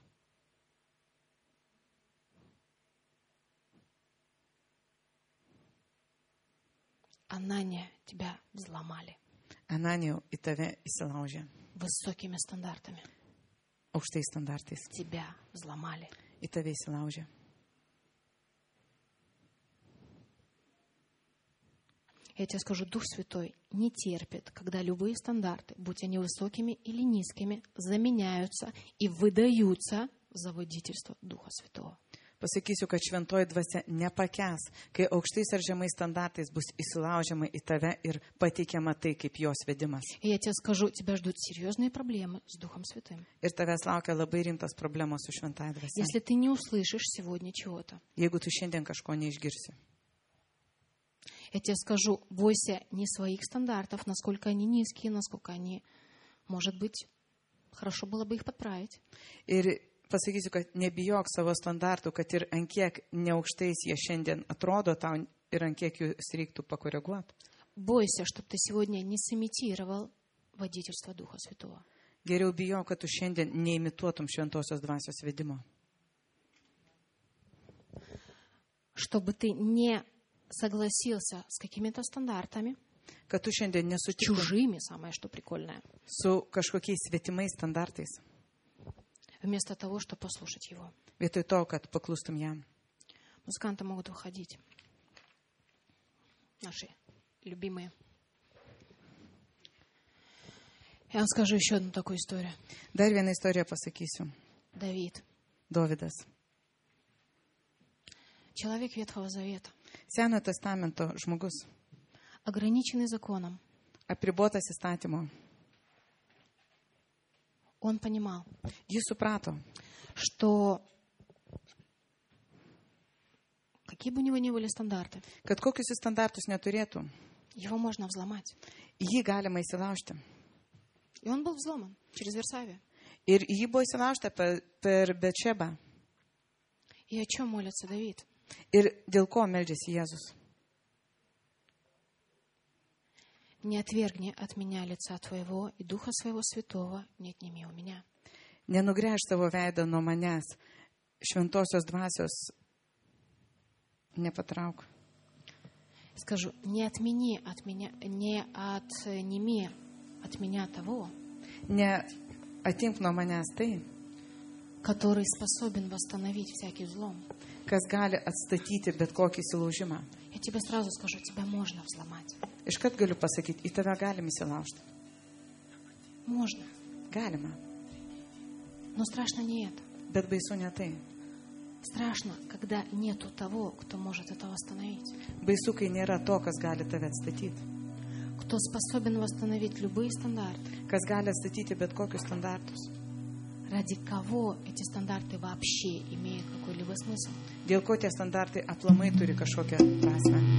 S1: Анания, тебя взломали
S2: Ananijau, į tave įsilaužė
S1: высокими стандартами.
S2: aukštais standartais.
S1: Тебя взломали.
S2: Į tave įsilaužė.
S1: Я тебе скажу, Дух Святой не терпит, когда любые стандарты, будь они высокими или низкими, заменяются и выдаются за водительство Духа Святого.
S2: Pasakysiu, kad šventoji dvasia nepakęs, kai aukštais ar žemais standartais bus įsilaužiama į tave ir pateikiama tai kaip jos vedimas.
S1: И я тебе скажу, тебя ждут серьезные проблемы с Духом Святым.
S2: Ir tavęs laukia labai rimtas problemos su šventąja dvasia.
S1: Если ты не услышишь сегодня чего-то.
S2: Jeigu tu šiandien kažko neišgirsi.
S1: Я тебе скажу, бойся не своих стандартов, насколько они низкие, насколько они, может быть, хорошо было бы их подправить.
S2: Ir pasakysiu, kad nebijok savo standartų, kad ir ant kiek neaukštais jie šiandien atrodo tau ir ant kiek jų reiktų pakoreguoti.
S1: Бойся, чтобы ты сегодня не сымитировал водительство Духа Святого.
S2: Geriau bijok, kad tu šiandien neimituotum šventosios dvasios vedimo.
S1: Чтобы ты не согласился с какими-то стандартами,
S2: Kad tu šiandien nesutiktum
S1: чужими, самое что прикольное,
S2: su kažkokiais svetimais standartais.
S1: вместо того, чтобы послушать его.
S2: Vietoj to, kad paklustum jam.
S1: Музыканты могут выходить. Наши любимые. Я вам скажу еще одну такую историю.
S2: Dar vieną istoriją pasakysiu.
S1: Давид,
S2: Dovydas.
S1: человек Ветхого Завета,
S2: Senojo testamento žmogus,
S1: ограниченный законом.
S2: apribotas įstatymo.
S1: Он понимал,
S2: Jis suprato,
S1: что какие бы у него ни были стандарты,
S2: kad kokius jis standartus neturėtų,
S1: его можно взломать.
S2: jį galima įsilaužti.
S1: И он был взломан через Версавию.
S2: Ir jį buvo įsilaužta per, per Betšebą.
S1: И о чем молится Давид?
S2: Ir dėl ko meldžiasi Jėzus?
S1: Не отвергни от меня лица Твоего, и Духа Своего Святого не отними у меня.
S2: Nenugręž savo veidą nuo manęs, šventosios dvasios nepatrauk.
S1: Скажу, не отмени от меня, не отними от меня того,
S2: Ne atimk nuo manęs tai,
S1: который способен восстановить всякий взлом.
S2: kas gali atstatyti bet kokį įsilaužimą.
S1: Я тебе сразу скажу, тебя можно взломать.
S2: Iškart galiu pasakyti, į tave galim įsilaužti.
S1: Можно.
S2: Galima,
S1: Но страшно не это.
S2: bet baisu ne tai.
S1: Страшно, когда нету того, кто может это восстановить.
S2: Baisu, kai nėra to, kas gali tave atstatyti.
S1: Кто способен восстановить любые стандарты.
S2: Kas gali atstatyti bet kokius standartus.
S1: Ради кого эти стандарты вообще имеют какой-либо смысл.
S2: Dėl ko tie standartai aplamai turi kažkokią prasmę.